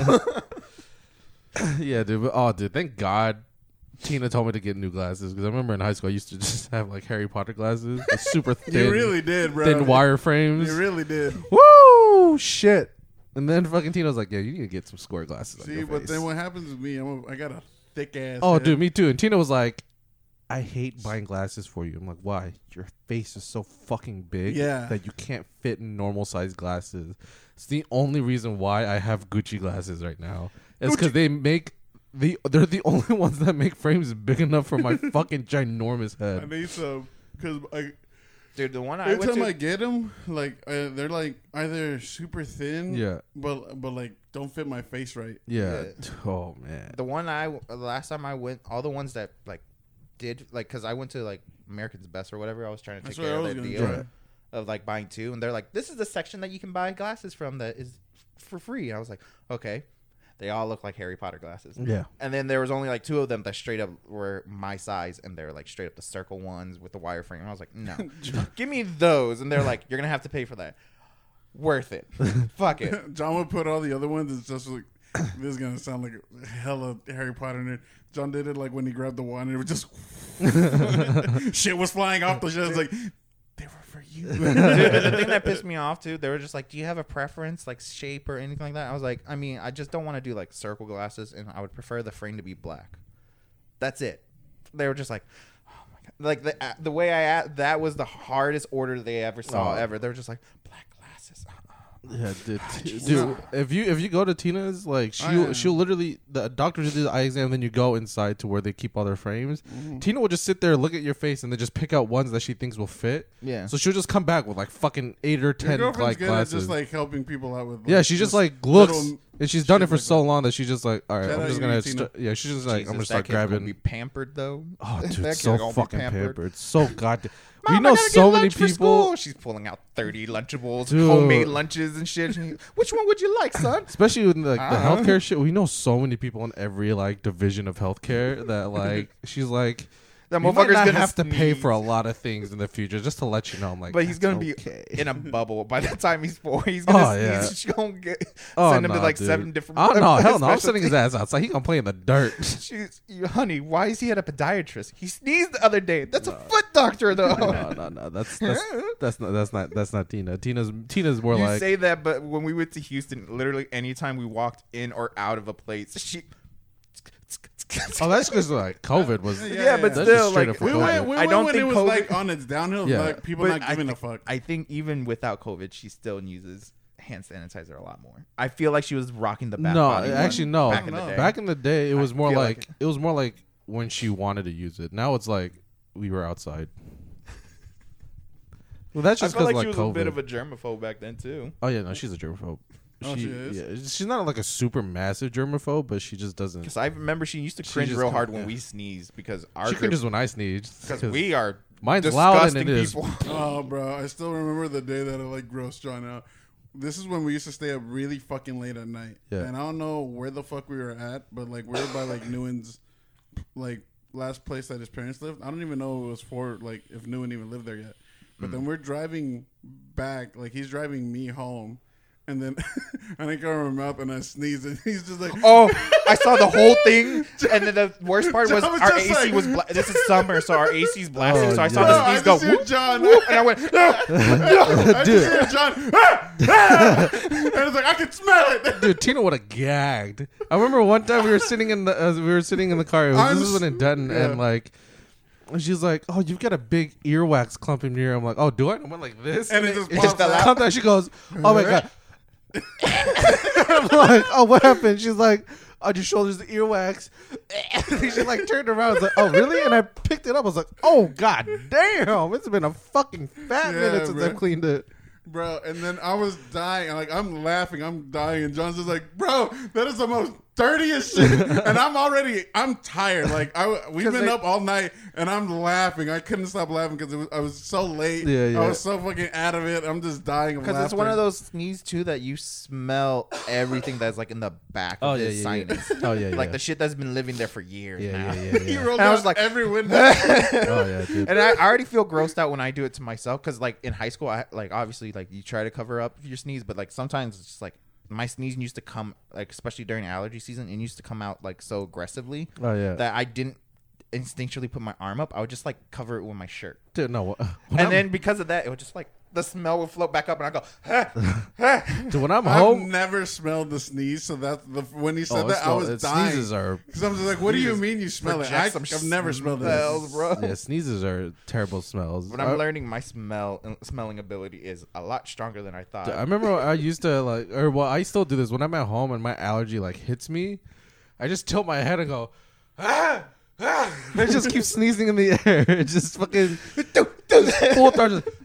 yeah, dude. But, oh, dude, thank God Tina told me to get new glasses because I remember in high school I used to just have like Harry Potter glasses, the super thin, you really did, bro. thin wire frames. You really did. Woo, shit. And then fucking Tina was like, "Yeah, you need to get some square glasses." on See, your but face. then what happens with me? I'm a, I got a thick ass. Oh, head. dude, me too. And Tina was like, I hate buying glasses for you. I'm like, why? Your face is so fucking big Yeah. that you can't fit in normal size glasses. It's the only reason why I have Gucci glasses right now. It's because they make the they're the only ones that make frames big enough for my fucking ginormous I head. need some because I Dude, the one I Every went time to, I get them, like uh, they're like either super thin, Yeah. but but like don't fit my face right. Yeah. Yeah. Oh man. the one I the last time I went, all the ones that like did like because I went to like American's Best or whatever. I was trying to take That's what care I of was their gonna deal try. of like buying two, and they're like, "This is the section that you can buy glasses from that is for free." And I was like, "Okay." They all look like Harry Potter glasses. Yeah. And then there was only like two of them that straight up were my size, and they're like straight up the circle ones with the wireframe. And I was like, no, give me those. And they're like, you're gonna have to pay for that. Worth it. Fuck it. John would put all the other ones. It's just like this is gonna sound like a hella Harry Potter nerd. John did it like when he grabbed the wand and it was just shit was flying off the shit. It's like they were for you. Dude, the thing that pissed me off too, they were just like, do you have a preference, like shape or anything like that? I was like, I mean, I just don't want to do like circle glasses, and I would prefer the frame to be black. That's it. They were just like, oh my god, like the uh, the way I a- that was the hardest order they ever saw Oh. ever. They were just like black glasses. Uh-uh. Yeah, dude. Ah, t- Jesus. dude, if you if you go to Tina's, like she'll I- she'll literally the doctor do the eye exam, then you go inside to where they keep all their frames. Mm-hmm. Tina will just sit there, look at your face, and then just pick out ones that she thinks will fit. Yeah. So she'll just come back with like fucking eight or Your ten girlfriend's like good at glasses. just like helping people out with. Like, yeah, she just like looks, little and she's done it shit for like so that. long that she's just like, all right, Shout I'm out just you, gonna, Tina. st- yeah, she's just like, Jesus, I'm gonna that start kid's gonna grabbing. be pampered though. Oh, dude, That so kid gonna be fucking pampered. pampered. So goddamn. Mom, We I know gotta so get many lunch for people. school. She's pulling out thirty Lunchables, Dude. homemade lunches and shit. She- Which one would you like, son? Especially with like the Uh-huh. healthcare shit, we know so many people in every like division of healthcare that like she's like, That you might motherfucker's not gonna have to pay sneeze. for a lot of things in the future. Just to let you know, I'm like, But he's "That's gonna okay." be in a bubble by the time he's four. He's gonna Oh, sneeze. yeah. She's gonna get Oh, send him nah, to like dude. seven different. Oh no, hell no! I'm specialties. sending his ass outside. He gonna play in the dirt. She's, you, honey, why is he at a podiatrist? He sneezed the other day. That's a foot doctor, though. no, no, no. That's that's that's not that's not that's not Tina. Tina's Tina's more You like say that, but when we went to Houston, literally anytime we walked in or out of a place, she. oh, that's because like COVID was. Yeah, Yeah, but That's still, just straight like up for We COVID. went, we I went don't when think it was COVID like on its downhill, Yeah. like people But not I giving think, a fuck. I think even without COVID, she still uses hand sanitizer a lot more. I feel like she was rocking the bath No, body one actually no. Back in the No. day. Back in the day, it I was more feel like, like it was more like when she wanted to use it. Now it's like we were outside. Well, that's I just felt because like, like, she was COVID. a bit of a germaphobe back then too. oh yeah, no, she's a germaphobe. Oh, she She- is? Yeah, she's not like a super massive germaphobe, but she just doesn't. Because I remember she used to She cringe just real kinda- hard when yeah. we sneeze because our She group, cringes when I sneeze because we are mine's loud and disgusting it is. people. Oh, bro, I still remember the day that I like grossed John out. This is when we used to stay up really fucking late at night, Yeah. and I don't know where the fuck we were at, but like we were by like Newen's, like last place that his parents lived. I don't even know it was for like if Newen even lived there yet. But then we're driving back, like he's driving me home, and then I think I cover my mouth and I sneeze, and he's just like, Oh, I saw the whole thing, and then the worst part was John was our just A C like- was. Bla- this is summer, so our A C's blasting. Oh, so I saw yeah. no, the I sneeze go, just hear whoop, John, whoop, and I went, no. I just hear John, ah, ah, and it's like I can smell it. Dude, Tina would have gagged. I remember one time we were sitting in the uh, we were sitting in the car. It was, I'm this is when in Dutton, yeah. and like she's like, "Oh, you've got a big earwax clump in your ear." I'm like, "Oh, do I?" I went like this, And it just it pops out. comes out. She goes, "Oh my god!" I'm like, "Oh, what happened?" She's like, "On your shoulders, the earwax." She like turned around. I was like, "Oh, really?" And I picked it up. I was like, "Oh god damn! It's been a fucking fat Yeah, minute since bro. I've cleaned it." Bro, and then I was dying. Like, I'm laughing. I'm dying. And John's just like, bro, that is the most dirtiest shit. And I'm already, I'm tired. Like, I, we've been they- up all night, and I'm laughing. I couldn't stop laughing because I was so late. Yeah, yeah. I was so fucking out of it. I'm just dying of laughter. Because it's one of those sneeze too that you smell everything that's like in the back of Oh yeah, his yeah, yeah. sinus. Oh yeah, yeah. Like the shit that's been living there for years yeah, now. yeah, yeah, He yeah. rolled And I was out like- every window. Oh yeah, dude. And I already feel grossed out when I do it to myself because, like, in high school, I like obviously like you try to cover up your sneeze, but like sometimes it's just like my sneezing used to come like especially during allergy season, it used to come out like so aggressively Oh yeah. that I didn't instinctually put my arm up. I would just like cover it with my shirt, Dude, no. When and I'm, then because of that, it would just like the smell would float back up, and I go, ah, ah. dude, when I'm I've home, never smelled the sneeze, so that's the when he said oh, that it's I no- was it- dying. sneezes are Because I'm just like, what do you mean you smell it? I, Project some I've never smelled smells, it. bro. yeah, sneezes are terrible smells. But I'm I, learning my smell uh, smelling ability is a lot stronger than I thought. I remember I used to like, or well, I still do this when I'm at home and my allergy like hits me. I just tilt my head and go, ah, ah. I just keep sneezing in the air. It just fucking full throat. Just,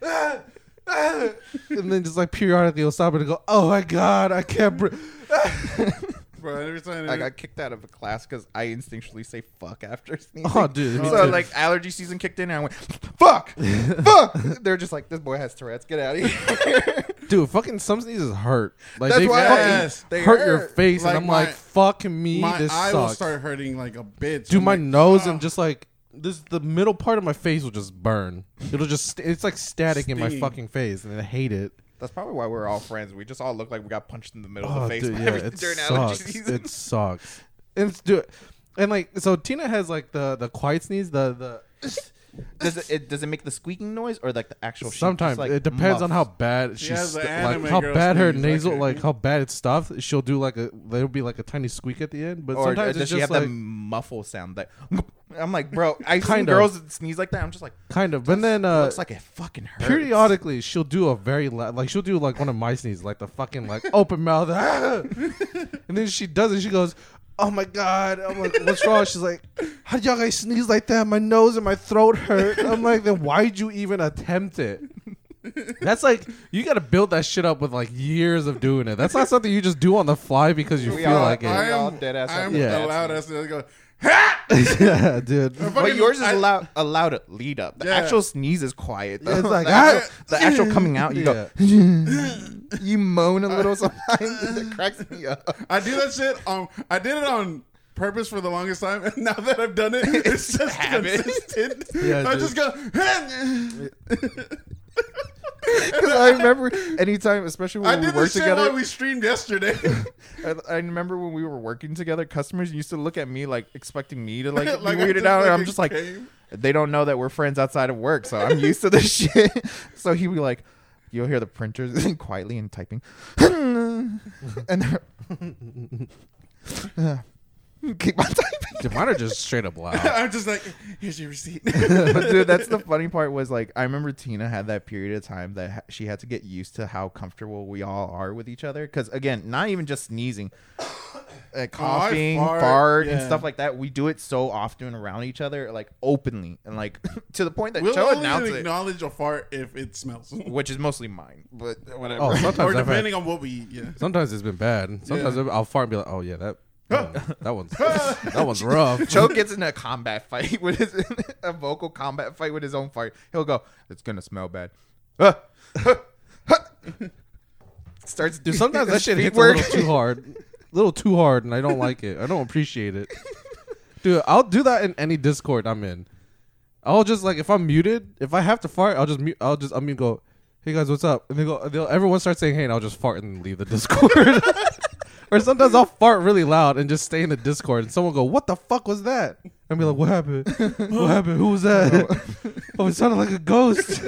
ah, ah, and then just like periodically he'll stop and go, oh my god, I can't breathe. Bro, every time I got kicked out of a class because I instinctually say fuck after sneezing. Oh, dude. So like allergy season kicked in and I went, fuck, fuck. They're just like, this boy has Tourette's. Get out of here. Dude, fucking some sneezes hurt. Like That's they why fucking Yes. they hurt, hurt. your face, Like and I'm my- like, fuck me, my this eye will sucks. start hurting like a bitch. Dude, I'm my like, nose "Ugh." and just like this, the middle part of my face will just burn. It'll just, st- it's like static in my Sting. fucking face, and I hate it. That's probably why we're all friends. We just all look like we got punched in the middle of Oh, the face dude, by yeah, everything it during allergy sucks. season. It sucks. And it's dude, and like so, Tina has like the the quiet sneeze, the the. Does it, it does it make the squeaking noise or like the actual? shit Sometimes just, like, it depends on how muff? bad She she's has the st- anime like how girl bad her sneeze, nasal okay. like how bad it's stuffed. She'll do like a there'll be like a tiny squeak at the end, but Or sometimes does it's she just have like that muffle sound? That I'm like, bro, I've seen Kind of. girls that sneeze like that. I'm just like, kind of. But then it uh, looks like it fucking hurts. periodically she'll do a very la- like she'll do like one of my sneezes, like the fucking like open mouth, ah! And then she does it. She goes, "Oh my god!" I'm like, "What's wrong?" She's like, "How did y'all guys sneeze like that? My nose and my throat hurt." I'm like, "Then why'd you even attempt it?" That's like you got to build that shit up with like years of doing it. That's not something you just do on the fly because you We feel all- like it. I I all am dead ass I am up Yeah. the loud ass. I go, Yeah, dude. But Fucking- yours is I- allowed allowed to lead up. The Yeah. actual sneeze is quiet. Though. Yeah, it's like, the, ah! actual, the actual coming out, you Yeah. go, you moan a little sometimes. It cracks me up. I do that shit. Um, I did it on purpose for the longest time, and now that I've done it, it's just habit. consistent. Yeah, I dude. just go. Because I remember anytime, especially I when we did worked this shit together. while we streamed yesterday. I, I remember when we were working together, customers used to look at me like expecting me to like, Like, be I weirded just out, and I'm fucking just like, came. they don't know that we're friends outside of work, so I'm used to this shit. So he'd be like, you'll hear the printers quietly and typing, and they're- keep on typing. Dude, mine are just straight up loud. I'm just like, here's your receipt. But dude, that's the funny part. Was like, I remember Tina had that period of time that ha- she had to get used to how comfortable we all are with each other. Because again, not even just sneezing, uh, coughing, fart, fart, and yeah. stuff like that. We do it so often around each other, like openly, and like to the point that We'll Joe only announced it, acknowledge a fart if it smells. which is mostly mine. But whatever. Oh, sometimes or I've had- depending on what we eat. Yeah. Sometimes it's been bad. Sometimes Yeah. I'll fart and be like, "Oh yeah, that mm, that one's that one's rough." Joe gets in a combat fight with his a vocal combat fight with his own fart. He'll go, "It's gonna smell bad." Starts Dude, sometimes that his shit feet hits work. a little too hard, a little too hard, and I don't like it. I don't appreciate it. Dude, I'll do that in any Discord I'm in. I'll just like if I'm muted, if I have to fart, I'll just mute. I'll just I mean go, "Hey guys, what's up?" And they go, they'll everyone starts saying, "Hey," and I'll just fart and leave the Discord. Or sometimes I'll fart really loud and just stay in the Discord, and someone go, "What the fuck was that?" And be like, "What happened? What happened? Who was that?" Oh, it sounded like a ghost.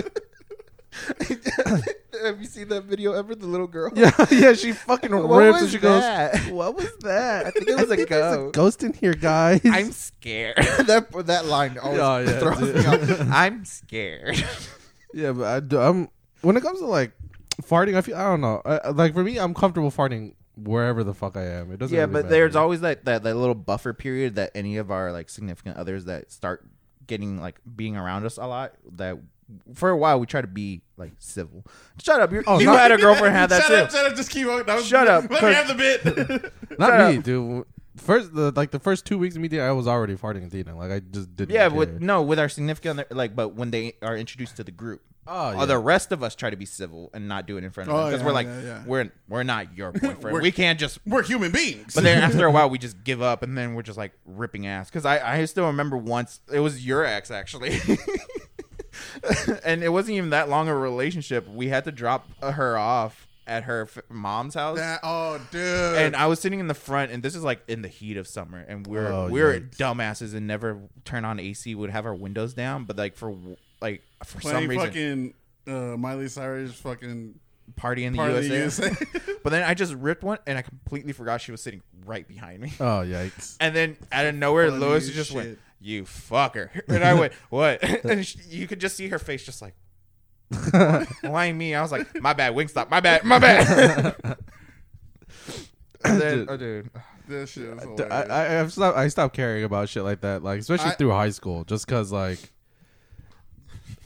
Have you seen that video ever? The little girl. Yeah, yeah, she fucking What rips was and she goes, that? "What was that?" I think it was a There's ghost. ghost in here, guys. I'm scared. that that line always Oh, yeah, throws dude. me off. I'm scared. Yeah, but I do, I'm when it comes to like farting, I feel I don't know. I, I- like for me, I'm comfortable farting wherever the fuck I am. It doesn't. Yeah, really but matter. there's always that, that that little buffer period that any of our like significant others that start getting like being around us a lot. That for a while we try to be like civil. Shut up! You're, Oh, you not- had a girlfriend had that shut too. Up, shut up, just keep on. That was, Shut up, Let me have the bit. not Shut me, up. dude. First, the like the first two weeks of media, I was already farting in Tina. Like I just didn't. Yeah, care. with no, with our significant other, like, but when they are introduced to the group, Oh, uh, yeah. the rest of us try to be civil and not do it in front of Oh, them because yeah, we're like, yeah, yeah. we're we're not your boyfriend. We're- we can't just. We're human beings. But then after a while, we just give up, and then we're just like ripping ass. Because I I still remember once it was your ex actually. And it wasn't even that long of a relationship. We had to drop her off at her f- mom's house. That, oh, dude. And I was sitting in the front, and this is like in the heat of summer, and we're Oh, we're yikes. dumbasses and never turn on A C. Would have our windows down, but like for like for playing some reason, fucking uh, Miley Cyrus fucking party in the part U of the U S S A. A. But then I just ripped one, and I completely forgot she was sitting right behind me. Oh yikes! And then out of nowhere, Funny Lewis as just shit. went, "You fucker!" And I went, "What?" And she, you could just see her face, just like, "Why me?" I was like, "My bad, Wingstop. My bad. My bad." And then, Dude. oh, dude, This shit was Dude, I, hilarious. I I've stopped, I stopped caring about shit like that. Like especially I- through high school, just cause like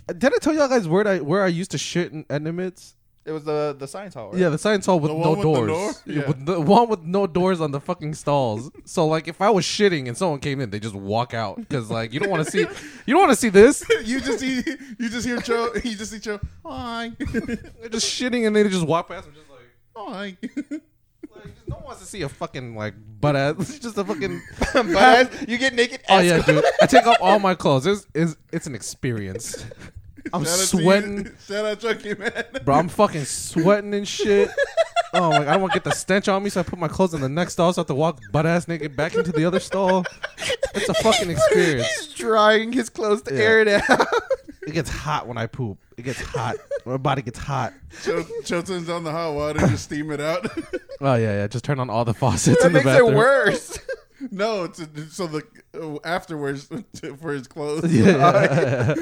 Did I tell y'all guys where I where I used to shit in, at Nimitz? It was the the science hall, right? Yeah, the science hall with The no one with the doors. door? Yeah, Yeah. with the one with no doors on the fucking stalls. So like, if I was shitting and someone came in, they just walk out because like you don't want to see, you don't want to see this. you just see, you just hear Joe. You just see Joe. Hi, They're just shitting and they just walk past. I'm just like, hi. like just no one wants to see a fucking like butt ass. It's just a fucking. But you get naked. Oh ass- yeah, dude. I take off all my clothes. It's it's, it's an experience. I'm Shout out to you. sweating, Shout out Chucky, man. bro. I'm fucking sweating and shit. Oh my! I don't want to get the stench on me, so I put my clothes in the next stall. So I have to walk butt ass naked back into the other stall. It's a fucking experience. He's drying his clothes to Yeah. air it out. It gets hot when I poop. It gets hot. My body gets hot. Joe, Joe turns on the hot water, just steam it out. Oh yeah, yeah. Just turn on all the faucets That in the makes bathroom. it worse. no, it's a, so the uh, afterwards for his clothes. Yeah.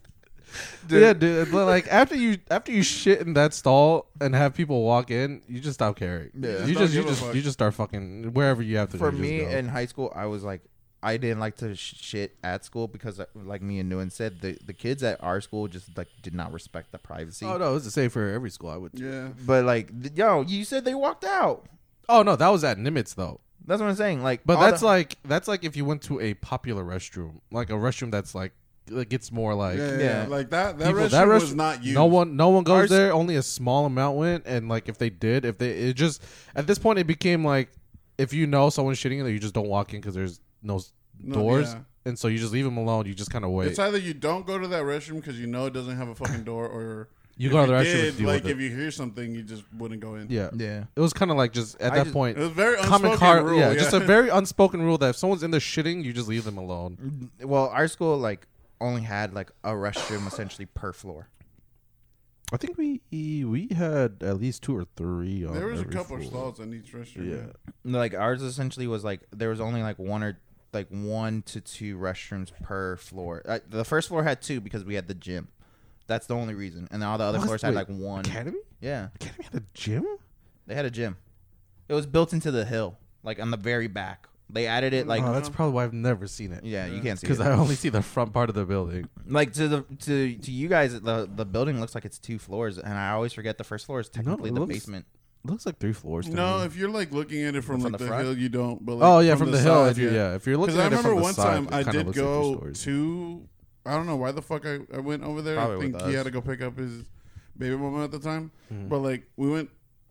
Dude. Yeah, dude. But like after you after you shit in that stall and have people walk in, you just stop caring. Yeah. You Don't just you give a just fuck. you just start fucking wherever you have to. For go, you just me go. in high school, I was like, I didn't like to sh- shit at school because, uh, like me and Nguyen said, the, the kids at our school just like did not respect the privacy. Oh no, it's the same for every school. I would. Yeah. But like, th- yo, you said they walked out. Oh no, that was at Nimitz though. That's what I'm saying. Like, But all that's the- like that's like if you went to a popular restroom, like a restroom that's like it gets more like Yeah, yeah, Yeah. yeah. Like that. That people- restroom that was restroom- not used. no one no one goes Ours- there. Only a small amount went, and like if they did, if they it just at this point it became like if you know someone's shitting in there, you just don't walk in because there's no s- No, doors, yeah. and so you just leave them alone. You just kind of wait. It's either you don't go to that restroom because you know it doesn't have a fucking door, or You if go to the restroom did, and deal like with if it. you hear something, you just wouldn't go in. Yeah, yeah. it was kind of like just at I that just- point. It was very Common unspoken car, rule. yeah, just a very unspoken rule that if someone's in there shitting, you just leave them alone. Well, our school like only had like a restroom essentially per floor. I think we we had at least two or three. On There was a every couple of floor. stalls in each restroom. Yeah. Yeah. Like ours essentially was like there was only like one or like one to two restrooms per floor. Uh, the first floor had two because we had the gym. That's the only reason, and all the other What? floors had Wait, like one. Academy? Yeah, Academy had a gym? they had a gym. It was built into the hill, like on the very back. They added it like oh, that's probably why I've never seen it. yeah, you can't see Because it. I only see the front part of the building. Like to the to to you guys, the the building looks like it's two floors, and I always forget the first floor is technically it the looks- basement. Looks like three floors. To No, me. if you're like looking at it from, From like the the, front? hill, you don't. But like, Oh yeah, from, the, hill. side, If you, yeah. if you're looking Because I at it remember from the one side, time it I kinda did looks like three go stories. to. I don't know why the fuck I, I went over there. Probably I with think he us. had to go pick up his baby mama at the time. Mhm. But like we went,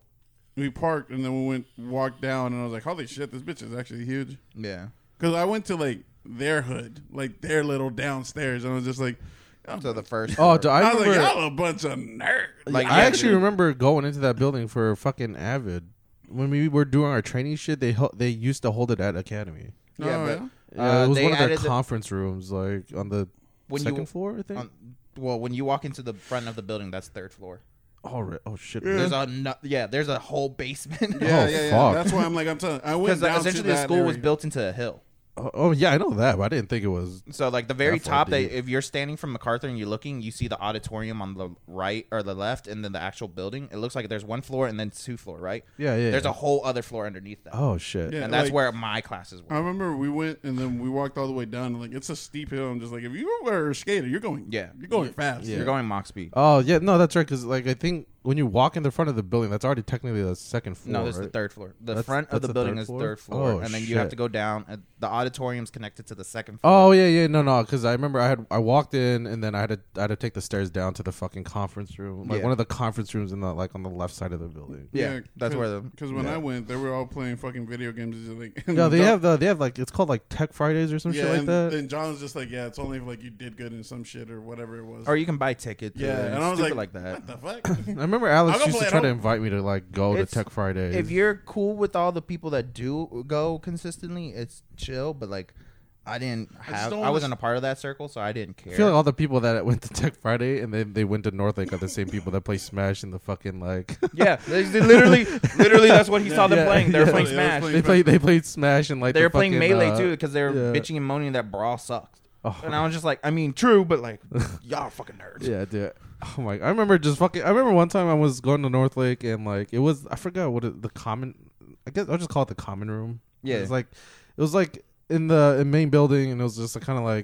we parked and then we went walked down and I was like, holy shit, this bitch is actually huge. Yeah. Because I went to like their hood, like their little downstairs, and I was just like, So the first. Oh, floor. do I, I was remember. like, y'all a bunch of nerds. Like, I yeah, actually dude. remember going into that building for fucking Avid when we were doing our training shit. They ho- they used to hold it at Academy. Yeah, Oh, but yeah? Yeah, Uh, it was they one of their added the- conference rooms, like on the when second you floor, I think. on, well, when you walk into the front of the building, that's third floor. oh, re- oh shit! Yeah. There's a no, yeah, there's a whole basement. Yeah, Oh, yeah, yeah. fuck. That's why I'm like, I'm telling. I went Because down to essentially that the school was area. built into a hill. Oh, oh, yeah, I know that, but I didn't think it was. So like the very That far top, they, deep. if you're standing from MacArthur and you're looking, you see the auditorium on the right or the left, and then the actual building. It looks like there's one floor and then two floor, right? Yeah, yeah. There's a whole other floor underneath that, Oh shit! Yeah. and that's like- where my classes I were. remember we went and then we walked all the way down. And like it's a steep hill. I'm just like, if you were a skater, you're going. Yeah. you're going fast. Yeah. You're going Mach speed. Oh yeah, no, that's right. Because like I think when you walk in the front of the building, that's already technically the second floor. No, this is right? the third floor. The That's- front of that's the the building third is floor? third floor, Oh, and then you have shit. to go down. And the auditorium's connected to the second floor. Oh yeah, yeah, no, no, because I remember I had I walked in and then I had to I had to take the stairs down to the fucking conference room, like Yeah. one of the conference rooms in the like on the left side of the building. Yeah, that's where the Because when yeah. I went, they were all playing fucking video games. It's just like, Yeah, they John- have the they have like it's called like Tech Fridays or some yeah, shit like and, that. and John was just like, yeah, it's only if like you did good in some shit or whatever it was. or you can buy tickets. yeah, or and I was stupid like, like that. what the fuck? I remember Alex I'll go used play to at try to home. invite me to like go It's- to Tech Fridays. If you're cool with all the people that do go consistently, it's chill. But like, I didn't just have. don't I, wanna wasn't s- a part of that circle, so I didn't care. I feel like all the people that went to Tech Friday and then they went to North Lake are the same people that play Smash in the fucking like. yeah, they, they literally, literally, that's what he saw them Yeah, playing. They were yeah. playing Yeah, they was Smash. playing- they played they played Smash and like They the were playing fucking, Melee uh, too because they were yeah. bitching and moaning that Brawl sucked. Oh, And I was just like, I mean, true, but like, y'all are fucking nerds. yeah, dude. Oh my! I remember just fucking. I remember one time I was going to North Lake and like it was. I forgot what it, the common. I guess I'll just call it the common room. Yeah. It's like it was like in the in main building and it was just kind of like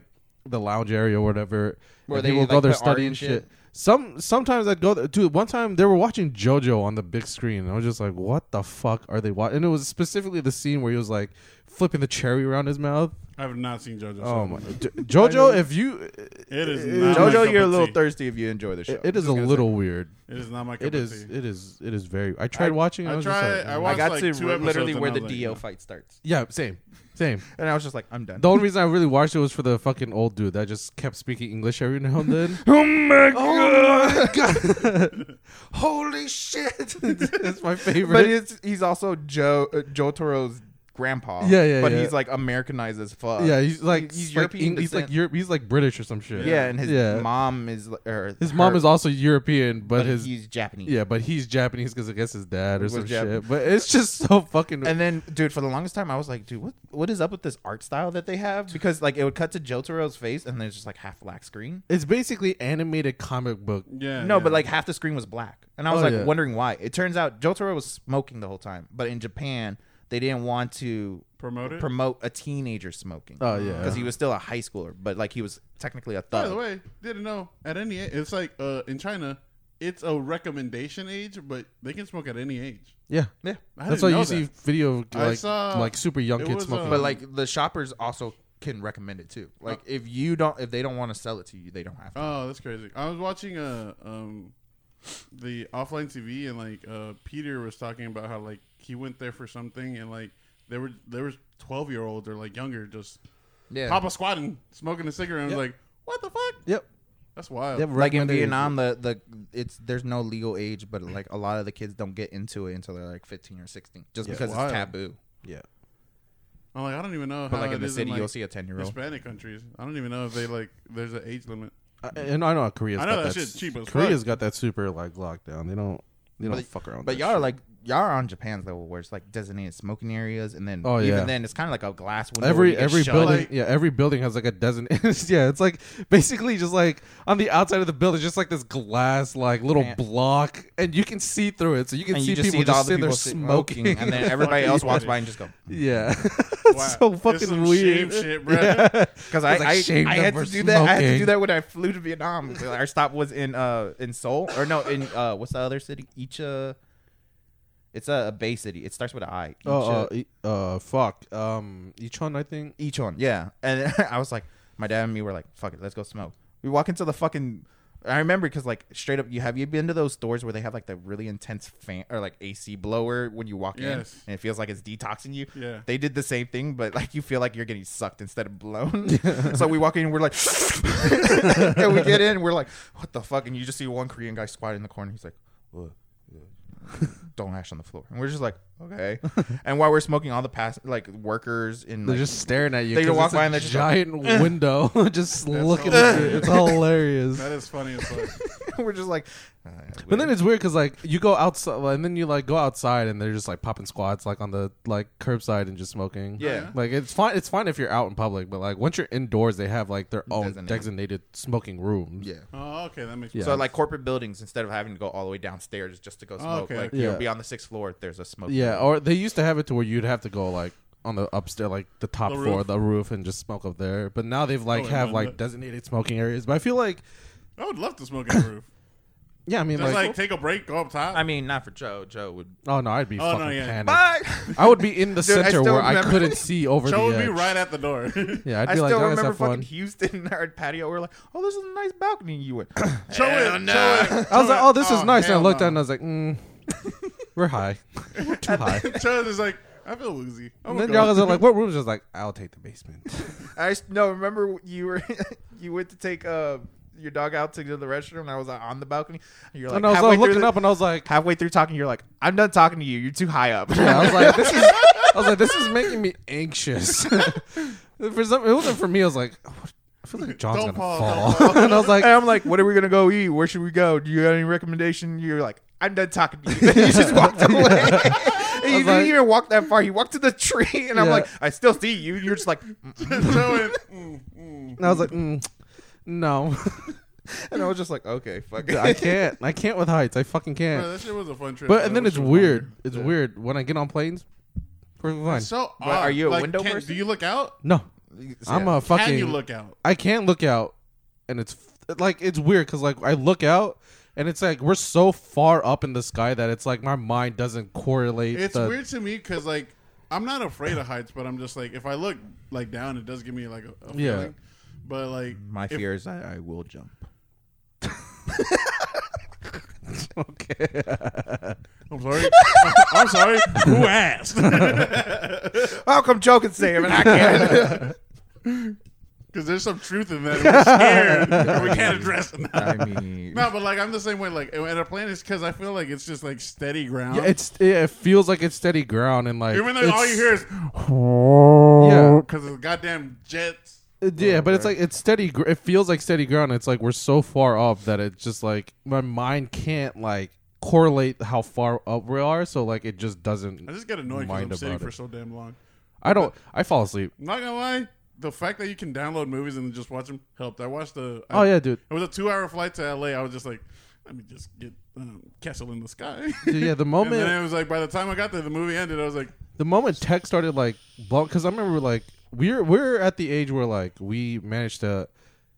the lounge area or whatever. Where and they, people like, go there put art studying and shit. shit? Some sometimes I'd go there. Dude, one time they were watching JoJo on the big screen. And I was just like, what the fuck are they watching? And it was specifically the scene where he was like flipping the cherry around his mouth. I have not seen JoJo. Oh my, J- JoJo! If you, It is it- not my JoJo, cup you're a of little tea. thirsty if you enjoy the show. it, it is Just a gonna little say. weird. It is not my cup It of is. tea. It is. It is very. I tried I- watching. I, I was just tried- like, I mm. watched I got like to two re- episodes literally and where I the was like, Dio no. fight starts, yeah, same, same. and I was just like, I'm done. The only reason I really watched it was for the fucking old dude that just kept speaking English every now and then. Oh my Oh my god! Holy shit! It's my favorite. But it's, he's also Joe uh, Jotaro's grandpa. Yeah, yeah, But yeah. he's like Americanized as fuck. yeah, he's like he's he's European European. He's like descent. Europe. He's like British or some shit. Yeah, and his Yeah. mom is or His mom her- is also European, but, but his he's Japanese. yeah, but he's Japanese because I guess his dad or Was some Jap- shit. But it's just so fucking. And then, dude, for the longest time, I was like, dude, what what is up with this art style that they have? Because like it would cut to Jotaro's face, and there's just like half black screen. it's basically animated comic book. Yeah. No, yeah. but like half the screen was black, and I was Oh, like yeah. wondering why. It turns out Jotaro was smoking the whole time, but in Japan they didn't want to promote it. promote a teenager smoking. Oh yeah, Because he was still a high schooler, but like he was technically a By thug. the way, didn't know at any age. It's like uh, in China, it's a recommendation age, but they can smoke at any age. yeah. Yeah, I That's didn't why know you that. see video of, I like saw- like super young it kids was, smoking. uh, but like the shoppers also can recommend it too. Like if you don't, if they don't want to sell it to you, they don't have to. Oh, that's crazy. I was watching uh, um, the offline T V, and like uh, Peter was talking about how like he went there for something, and like there were there was twelve year olds or like younger just yeah, papa squatting, smoking a cigarette. And I was Yep. like, what the fuck? yep. That's wild. They have like in recommended- Vietnam, the the it's there's no legal age, but like a lot of the kids don't get into it until they're like fifteen or sixteen, just Yeah. because Wild. it's taboo. Yeah. I'm like, I don't even know But how like it in the is city, like, you'll see a ten year old. Hispanic countries. I don't even know if they like. There's an age limit. I, and I know Korea's I know got that that. shit's cheap as Korea's fuck. got that super like lockdown. They don't. They don't But- fuck around. with But that y'all are shit. like y'all are on Japan's level where it's like designated smoking areas, and then Oh, even yeah. then it's kind of like a glass window. where every you get every shut. building. Like- yeah, every building has like a dozen. Yeah, it's like basically just like on the outside of the building, just like this glass like little Man. block, and you can see through it, so you can and see you just people see all just the sitting there people sit- smoking, and then everybody Fucking else walks funny. by and just go. yeah, Wow. it's so It's fucking some weird. shame shit, bro. Yeah. Because I It's like, I, shame I them had for to do that. I had to smoking. do that when I flew to Vietnam. Our stop was in uh in Seoul or no in uh what's the other city? Icha. It's a, a bay city. It starts with an I. Oh, uh, Icha- e- uh, fuck. Um, Ichon, I think. Ichon. Yeah, and I was like, my dad and me were like, fuck it, let's go smoke. We walk into the fucking. I remember because like straight up, you have you been to those stores where they have like the really intense fan or like A C blower when you walk Yes. in and it feels like it's detoxing you. Yeah. They did the same thing, but like you feel like you're getting sucked instead of blown. So we walk in and we're like, and we get in and we're like, what the fuck? And you just see one Korean guy squatting in the corner. He's like, "Ugh, ugh. Don't ash on the floor. And we're just like, okay. And while we're smoking, all the past like workers in They're like, just staring at you. They 'cause walk it's by a and they're just like, giant window, just looking so at you. It's hilarious. That is funny as fuck. we're just like, uh, But then it's weird because like you go outside, and then you like go outside, and they're just like popping squats like on the like curbside and just smoking. Yeah. like it's fine. It's fine if you're out in public, but like once you're indoors, they have like their own Designated. designated smoking rooms. yeah. Oh, okay, that makes Yeah. So like corporate buildings, instead of having to go all the way downstairs just to go smoke, okay, like okay. you'll Yeah. be on the sixth floor. There's a smoke. yeah. room. Or they used to have it to where you'd have to go like on the upstairs, like the top The floor, roof? the roof, and just smoke up there. But now they've like Oh, have no, like no. designated smoking areas. But I feel like I would love to smoke in the roof. yeah, I mean Just like, like, take a break, go up top. I mean, not for Joe. Joe would. oh no, I'd be Oh, no, fucking yeah. panicked. Bye. I would be in the Dude, I center still where I remember- couldn't see over Joe the would be edge. right at the door. Yeah, I'd I be like, still oh, let's remember have fucking fun. Houston, our patio. We're like, oh, this is a nice balcony. You went. Show it. no. Show it. I was like, oh, this is nice. And I hell looked no. at it and I was like, mm, we're high. We're too high. Joe is like, I feel woozy. I'm And then gonna y'all go. guys are like, what room? Just like, I'll take the basement. I s- no. Remember you were you went to take uh your dog out to go to the restroom. And I was uh, on the balcony. And you're like, and I was halfway like, through looking the- up and I was like, halfway through talking, you're like, I'm done talking to you. You're too high up. yeah, I was like, this is, I was like, this is making me anxious. For some, it wasn't for me. I was like, oh, I feel like John's Don't gonna fall, fall. don't and I was like, And I'm like, what are we gonna go eat? Where should we go? Do you got any recommendation? You're like, I'm done talking to you. And you just walked away. And you was didn't like- even walk that far. You walked to the tree, and I'm Yeah. like, I still see you. And you're just like, mm-mm. Joe and, mm, mm. and I was like, mm, no, And I was just like, okay, fuck it. I can't. I can't with heights. I fucking Bro, can't. that shit was a fun trip. But though. and then We it's should weird. wander. It's Yeah. weird when I get on planes. Perfectly fine. It's so But odd. are you a Like, window can- person? Do you look out? No, I'm a fucking. Can you look out? I can't look out, and it's like it's weird because like I look out. And it's like we're so far up in the sky that it's like my mind doesn't correlate. It's the, weird to me because like I'm not afraid of heights, but I'm just like if I look like down, it does give me like a, a Yeah. feeling. But like My if- fear is I, I will jump. Okay. I'm sorry. I'm sorry. Who asked? How come Joe can say it and I can't? Because there's some truth in that. We're scared. and we can't address it now. I mean, No, but like I'm the same way. Like at a plane, is because I feel like it's just like steady ground. Yeah, it's it feels like it's steady ground and like even though it's- all you hear is yeah. because of the goddamn jets. Yeah, but it's like it's steady. gr- It feels like steady ground. It's like we're so far up that it's just like my mind can't like correlate how far up we are. So like it just doesn't. I just get annoyed because mind I'm sitting about for it. so damn long. I don't. I fall asleep. I'm not gonna lie. The fact that you can download movies and just watch them helped. I watched the. Oh I, yeah, dude. It was a two-hour flight to L A. I was just like, let me just get um, Castle in the Sky. Dude, yeah, the and moment then it was like, by the time I got there, the movie ended. I was like, the moment tech started like blowing, because I remember like we're we're at the age where like we managed to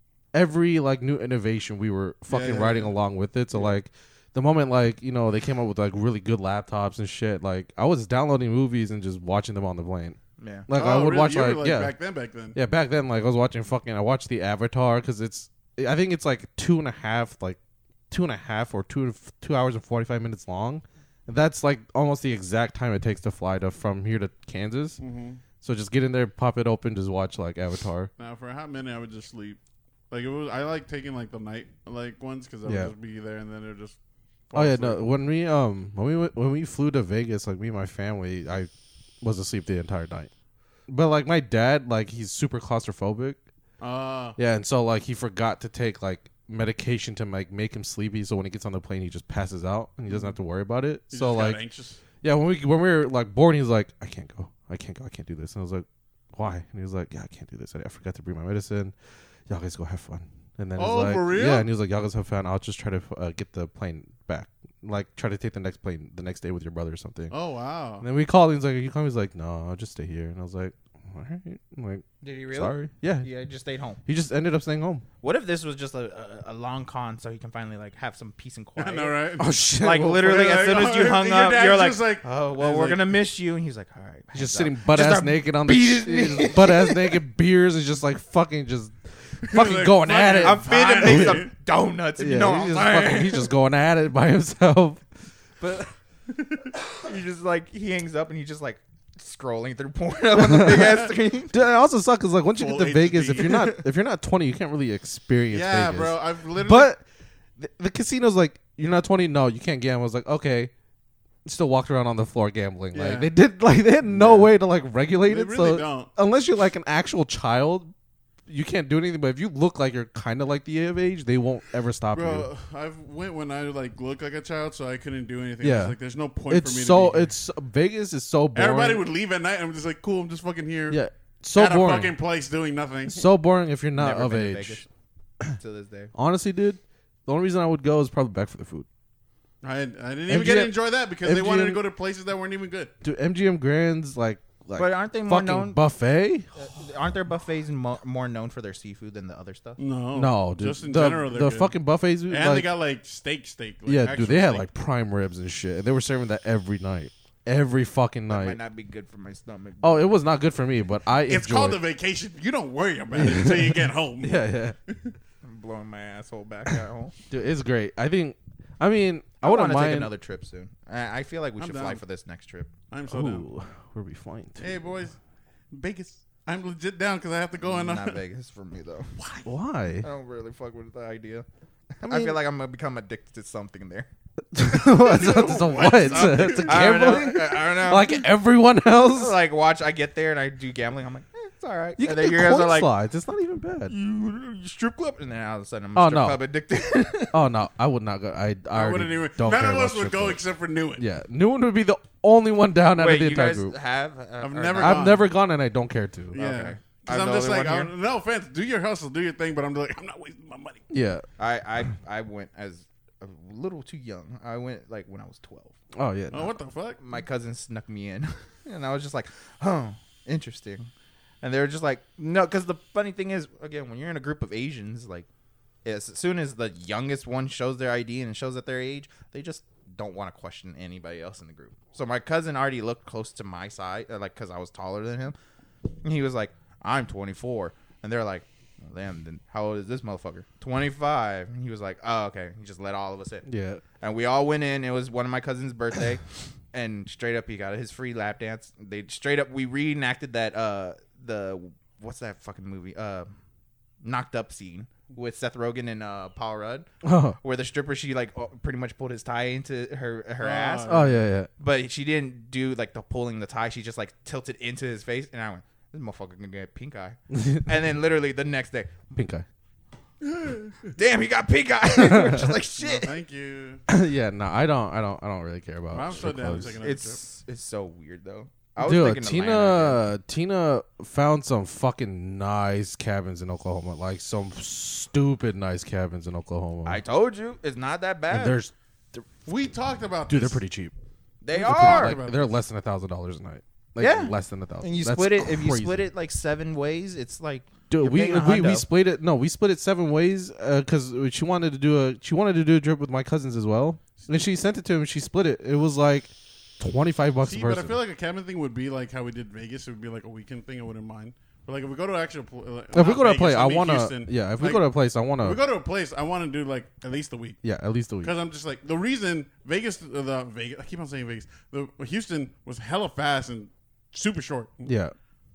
every like new innovation we were fucking Yeah, yeah, riding yeah. along with it. So like the moment like you know they came up with like really good laptops and shit, like I was downloading movies and just watching them on the plane. yeah. Like oh, I would really? watch You were, like, yeah back then, back then. yeah back then like I was watching fucking I watched the Avatar because it's I think it's like two and a half like two and a half or two two hours and forty five minutes long. That's like almost the exact time it takes to fly to from here to Kansas. Mm-hmm. So just get in there, pop it open, just watch like Avatar. Now for a hot minute, I would just sleep. Like it was, I like taking like the night like ones because I would Yeah. just be there and then it would just. Oh fall yeah, asleep. no. When we um when we went, when we flew to Vegas, like me and my family, I was asleep the entire night. But like my dad, like he's super claustrophobic. Uh, Yeah, and so like he forgot to take like medication to like make him sleepy. So when he gets on the plane, he just passes out and he doesn't have to worry about it. you so just got like anxious. yeah, when we when we were like boarding, he's like, I can't go, I can't go, I can't do this. And I was like, why? And he was like, yeah, I can't do this. I, I forgot to bring my medicine. Y'all guys go have fun. And then Oh, he's like, for real? yeah, and he was like, y'all guys have fun. I'll just try to uh, get the plane back. Like try to take the next plane the next day with your brother or something. Oh wow. And then we called. And he's like, "Are you coming?" He's like, "No, I'll just stay here." And I was like, "All right." I'm like, Did he really? sorry. Yeah. Yeah, just stayed home. He just ended up staying home. What if this was just a, a, a long con so he can finally like have some peace and quiet? I know, right? Oh shit! Like Well, literally, Like, as soon as you your hung up, dad's you're like, just like, "Oh well, he's we're like- gonna miss you." And he's like, "All right." he's just hands sitting up." butt Just ass start naked on the beating me. sh- butt ass naked beers and just like fucking just fucking like, going at it. I'm Fine. finna make some donuts. If yeah, you know he's, what just I'm fucking, saying. he's just going at it by himself. But he just like he hangs up and he's just like scrolling through porn on the big ass screen. Dude, it also sucks because like once you Full get to H Vegas, D. if you're not if you're not twenty, you can't really experience yeah, Vegas. bro. I've literally. But the, the casino's like, you're not twenty. No, you can't gamble. I was like, okay. Still walked around on the floor gambling. Yeah. Like they did. Like they had no Yeah. way to like regulate they it. really so don't. unless you're like an actual child, you can't do anything. But if you look like you're kind of like the of age, they won't ever stop you. Bro, I've went when I like looked like a child, so I couldn't do anything. Yeah. Yeah, like there's no point It's for me. so to be here. it's Vegas is so boring. Everybody would leave at night, and I'm just like, cool. I'm just fucking here. yeah, so at boring. a fucking place doing nothing. So boring if you're not Never of been to age. Vegas to this day. Honestly, dude, the only reason I would go is probably back for the food. I I didn't even M G M get to enjoy that because they wanted to M G M go to places that weren't even good. Dude, M G M Grand's like like But aren't they more fucking known? buffet. uh, aren't their buffets mo- more known for their seafood than the other stuff? No, No, dude. Just in the, general, they're the good. fucking buffets. and like, they got like steak, steak. Like yeah, actual dude, they had steak. like prime ribs and shit. And they were serving that every night, every fucking That night. might not be good for my stomach. Oh, it was not good for me, but I It's enjoyed. called a vacation. You don't worry about it until you get home. yeah, yeah, I'm blowing my asshole back at home. dude, it's great. I think. I mean, I, I wouldn't want to mind take another trip soon. I, I feel like we I'm should down. fly for this next trip. I'm so down. Ooh, where are we flying to? Hey boys, Vegas. I'm legit down because I have to go and Not Vegas for me though. Why? I don't really fuck with the idea. I, mean- feel like I'm gonna become addicted to something there. What's a what? It's a, it's a I don't know. gambling? I don't know. Like everyone else? like watch, I get there and I do gambling. I'm like, eh, it's all right. You and can then do you guys coin are like, slides. It's not even bad. you, you strip club, and then all of a sudden I'm Oh, strip no. club addicted. Oh no, I would not go. I, I, I already wouldn't even. don't None care of about us would strip go clubs. except for Newitt. Yeah, Newman would be the only one down out Wait, of the you entire guys group. have? Uh, I've or never not? I've gone. never gone and I don't care to. Yeah. Okay. Because I'm I'm the just only like, one I, here? no offense, do your hustle, do your thing, but I'm like, I'm not wasting my money. Yeah. I, I I went as a little too young. I went like when I was twelve. Oh yeah. Oh, no. what the fuck? My cousin snuck me in, and I was just like, "Huh, interesting." And they were just like, no, because the funny thing is, again, when you're in a group of Asians, like, as soon as the youngest one shows their I D and shows that their age, they just don't want to question anybody else in the group. So my cousin already looked close to my side, like, because I was taller than him. And he was like, I'm twenty-four. And they're like, well, damn, then how old is this motherfucker? twenty-five. And he was like, oh, okay. He just let all of us in. Yeah. And we all went in. It was one of my cousin's birthday. And straight up, he got his free lap dance. They straight up, we reenacted that, uh, the, what's that fucking movie? Uh, Knocked Up scene with Seth Rogen and uh, Paul Rudd, Oh. where the stripper, she like pretty much pulled his tie into her her Oh, ass. Oh yeah, yeah. But she didn't do like the pulling the tie. She just like tilted into his face. And I went, this motherfucker gonna get pink eye. And then literally the next day, Pink eye. damn, he got pink eye. We're just like, No, shit. thank you. Yeah, no, I don't, I don't, I don't really care about. I'm so strip down to clubs. take another trip. It's it's so weird though. I was Dude, thinking Atlanta, Tina, Tina found some fucking nice cabins in Oklahoma, like some stupid nice cabins in Oklahoma. I told you, it's not that bad. and there's, We talked about dude, they're this. pretty cheap. they They're are. pretty- Like, they're less than a thousand dollars a night. Like, Yeah. less than a thousand. And you That's split it. If you crazy. split it like seven ways, it's like Dude, you're we paying a we, we hundo. split it. No, we split it seven ways because she wanted to do a she wanted to do a trip with my cousins as well, and she sent it to him. She split it. It was like twenty five bucks See, a but person. I feel like a cabin thing would be like how we did Vegas. It would be like a weekend thing. I wouldn't mind. But like if we go to actual, pl- if we go to a Vegas, place, I mean want to. Houston, Yeah, if we like, go to a place, I want if we to. go to a place, I want to do like at least a week. Yeah, at least a week. Because I'm just like the reason Vegas, uh, the Vegas. I keep on saying Vegas. The Houston was hella fast and super short. Yeah.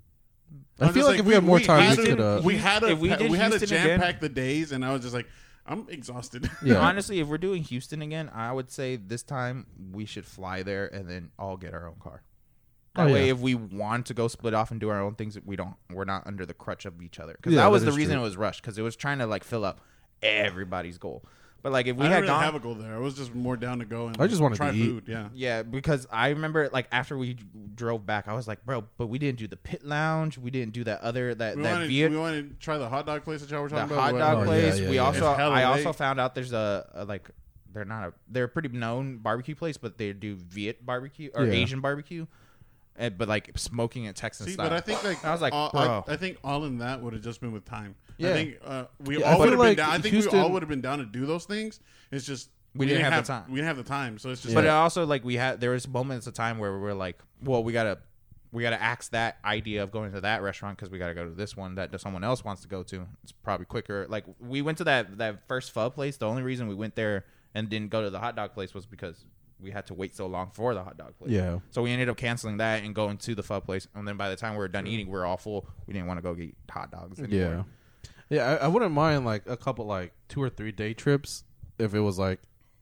I I'm feel just like, if we had more time, had we to- could. Uh, we had to. If we did we had to Houston jam again- pack the days, and I was just like, I'm exhausted. yeah. honestly, if we're doing Houston again, I would say this time we should fly there and then all get our own car. That Oh, way, yeah. if we want to go split off and do our own things, we don't. We're not under the crutch of each other. Because Yeah, that was that the is reason true. it was rushed. Because it was trying to like fill up everybody's goal. But like if we I had didn't really gone, have a goal there. I was just more down to go and I just wanted try to eat. food. Yeah. yeah, because I remember like after we drove back, I was like, bro, but we didn't do the pit lounge. We didn't do that other that We that wanted, Viet we wanted to try the hot dog place that y'all were the talking hot about. dog Oh, yeah, place. yeah, we yeah. also It's hella I also late. found out there's a, a like they're not a they're a pretty known barbecue place, but they do Viet barbecue or Yeah. Asian barbecue, and, but like smoking it Texan See, style. but I think like I was like, all, bro. I, I think all in that would have just been with time. Yeah. I think uh, we Yeah, I all would feel have been like down. I think Houston- we all would have been down to do those things. It's just We didn't have the time. We didn't have the time, so it's just. But like, it also like we had there was moments of time where we were like, well, we gotta we gotta axe that idea of going to that restaurant because we gotta go to this one that someone else wants to go to. It's probably quicker. Like we went to that that first pho place. The only reason we went there and didn't go to the hot dog place was because we had to wait so long for the hot dog place. Yeah. So we ended up canceling that and going to the pho place. And then by the time we were done eating, we were all full. We didn't want to go get hot dogs anymore. Yeah. Yeah, I, I wouldn't mind like a couple like two or three day trips if it was like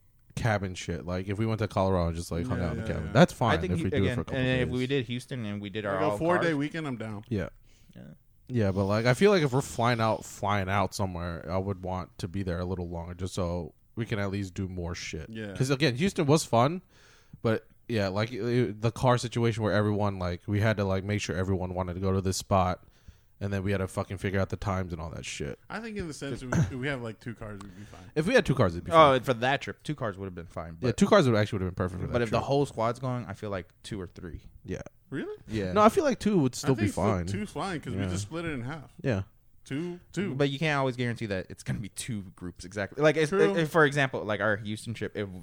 cabin shit. Like if we went to Colorado and just like hung Yeah, out in the yeah, cabin. yeah. That's fine I think if you- we do again, it for a couple and days. if we did Houston and we did our like a all four cars, day weekend, I'm down. Yeah. Yeah. Yeah, but like I feel like if we're flying out flying out somewhere, I would want to be there a little longer just so we can at least do more shit. Yeah. Cuz again, Houston was fun, but yeah, like it, the car situation where everyone like we had to like make sure everyone wanted to go to this spot and then we had to fucking figure out the times and all that shit. I think in the sense if we, if we have like two cars, we'd be fine. If we had two cars it'd be Oh, fine. for that trip, two cars would have been fine. But, Yeah, two cars would actually would have been perfect for that. but if the trip. whole squad's going, I feel like two or three. Yeah. Really? Yeah. No, I feel like two would still I think be fine. Two's fine because Yeah. we just split it in half. Yeah. Two, two. But you can't always guarantee that it's going to be two groups exactly. Like, it's, True. if, for example, like our Houston trip, if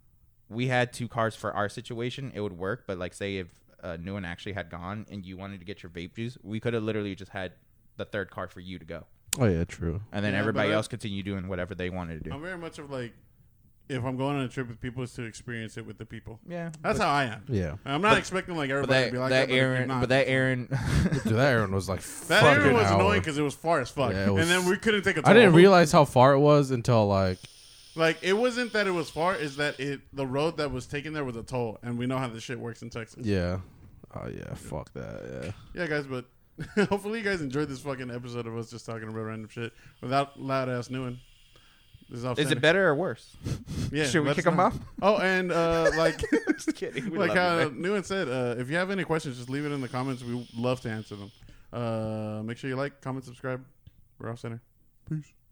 we had two cars for our situation, it would work. But like, say if uh, Nguyen actually had gone and you wanted to get your vape juice, we could have literally just had the third car for you to go, Oh yeah, true. and then Yeah, everybody but I- else continue doing whatever they wanted to do. I'm very much of like, if I'm going on a trip with people, is to experience it with the people. Yeah, That's but, how I am. Yeah. I'm not expecting like but everybody that to be like that that. but if you're Aaron, not- but that Aaron, Dude, that Aaron was like that fucking area was hour. annoying because it was far as fuck, Yeah, it was- and then we couldn't take a. I didn't toll. realize how far it was until like Like it wasn't that it was far; is that it the road that was taken there was a toll, and we know how this shit works in Texas. yeah. Oh yeah, fuck that. Yeah. Yeah, guys, but hopefully you guys enjoyed this fucking episode of us just talking about random shit without loud ass Nguyen. This is, off is center. it better or worse? Yeah, Should we let kick us him know. off? Oh, and uh, like Just kidding. We like love how you, man. Nguyen said, uh, if you have any questions, just leave it in the comments. We love to answer them. Uh, make sure you like, comment, subscribe. We're off center. Peace.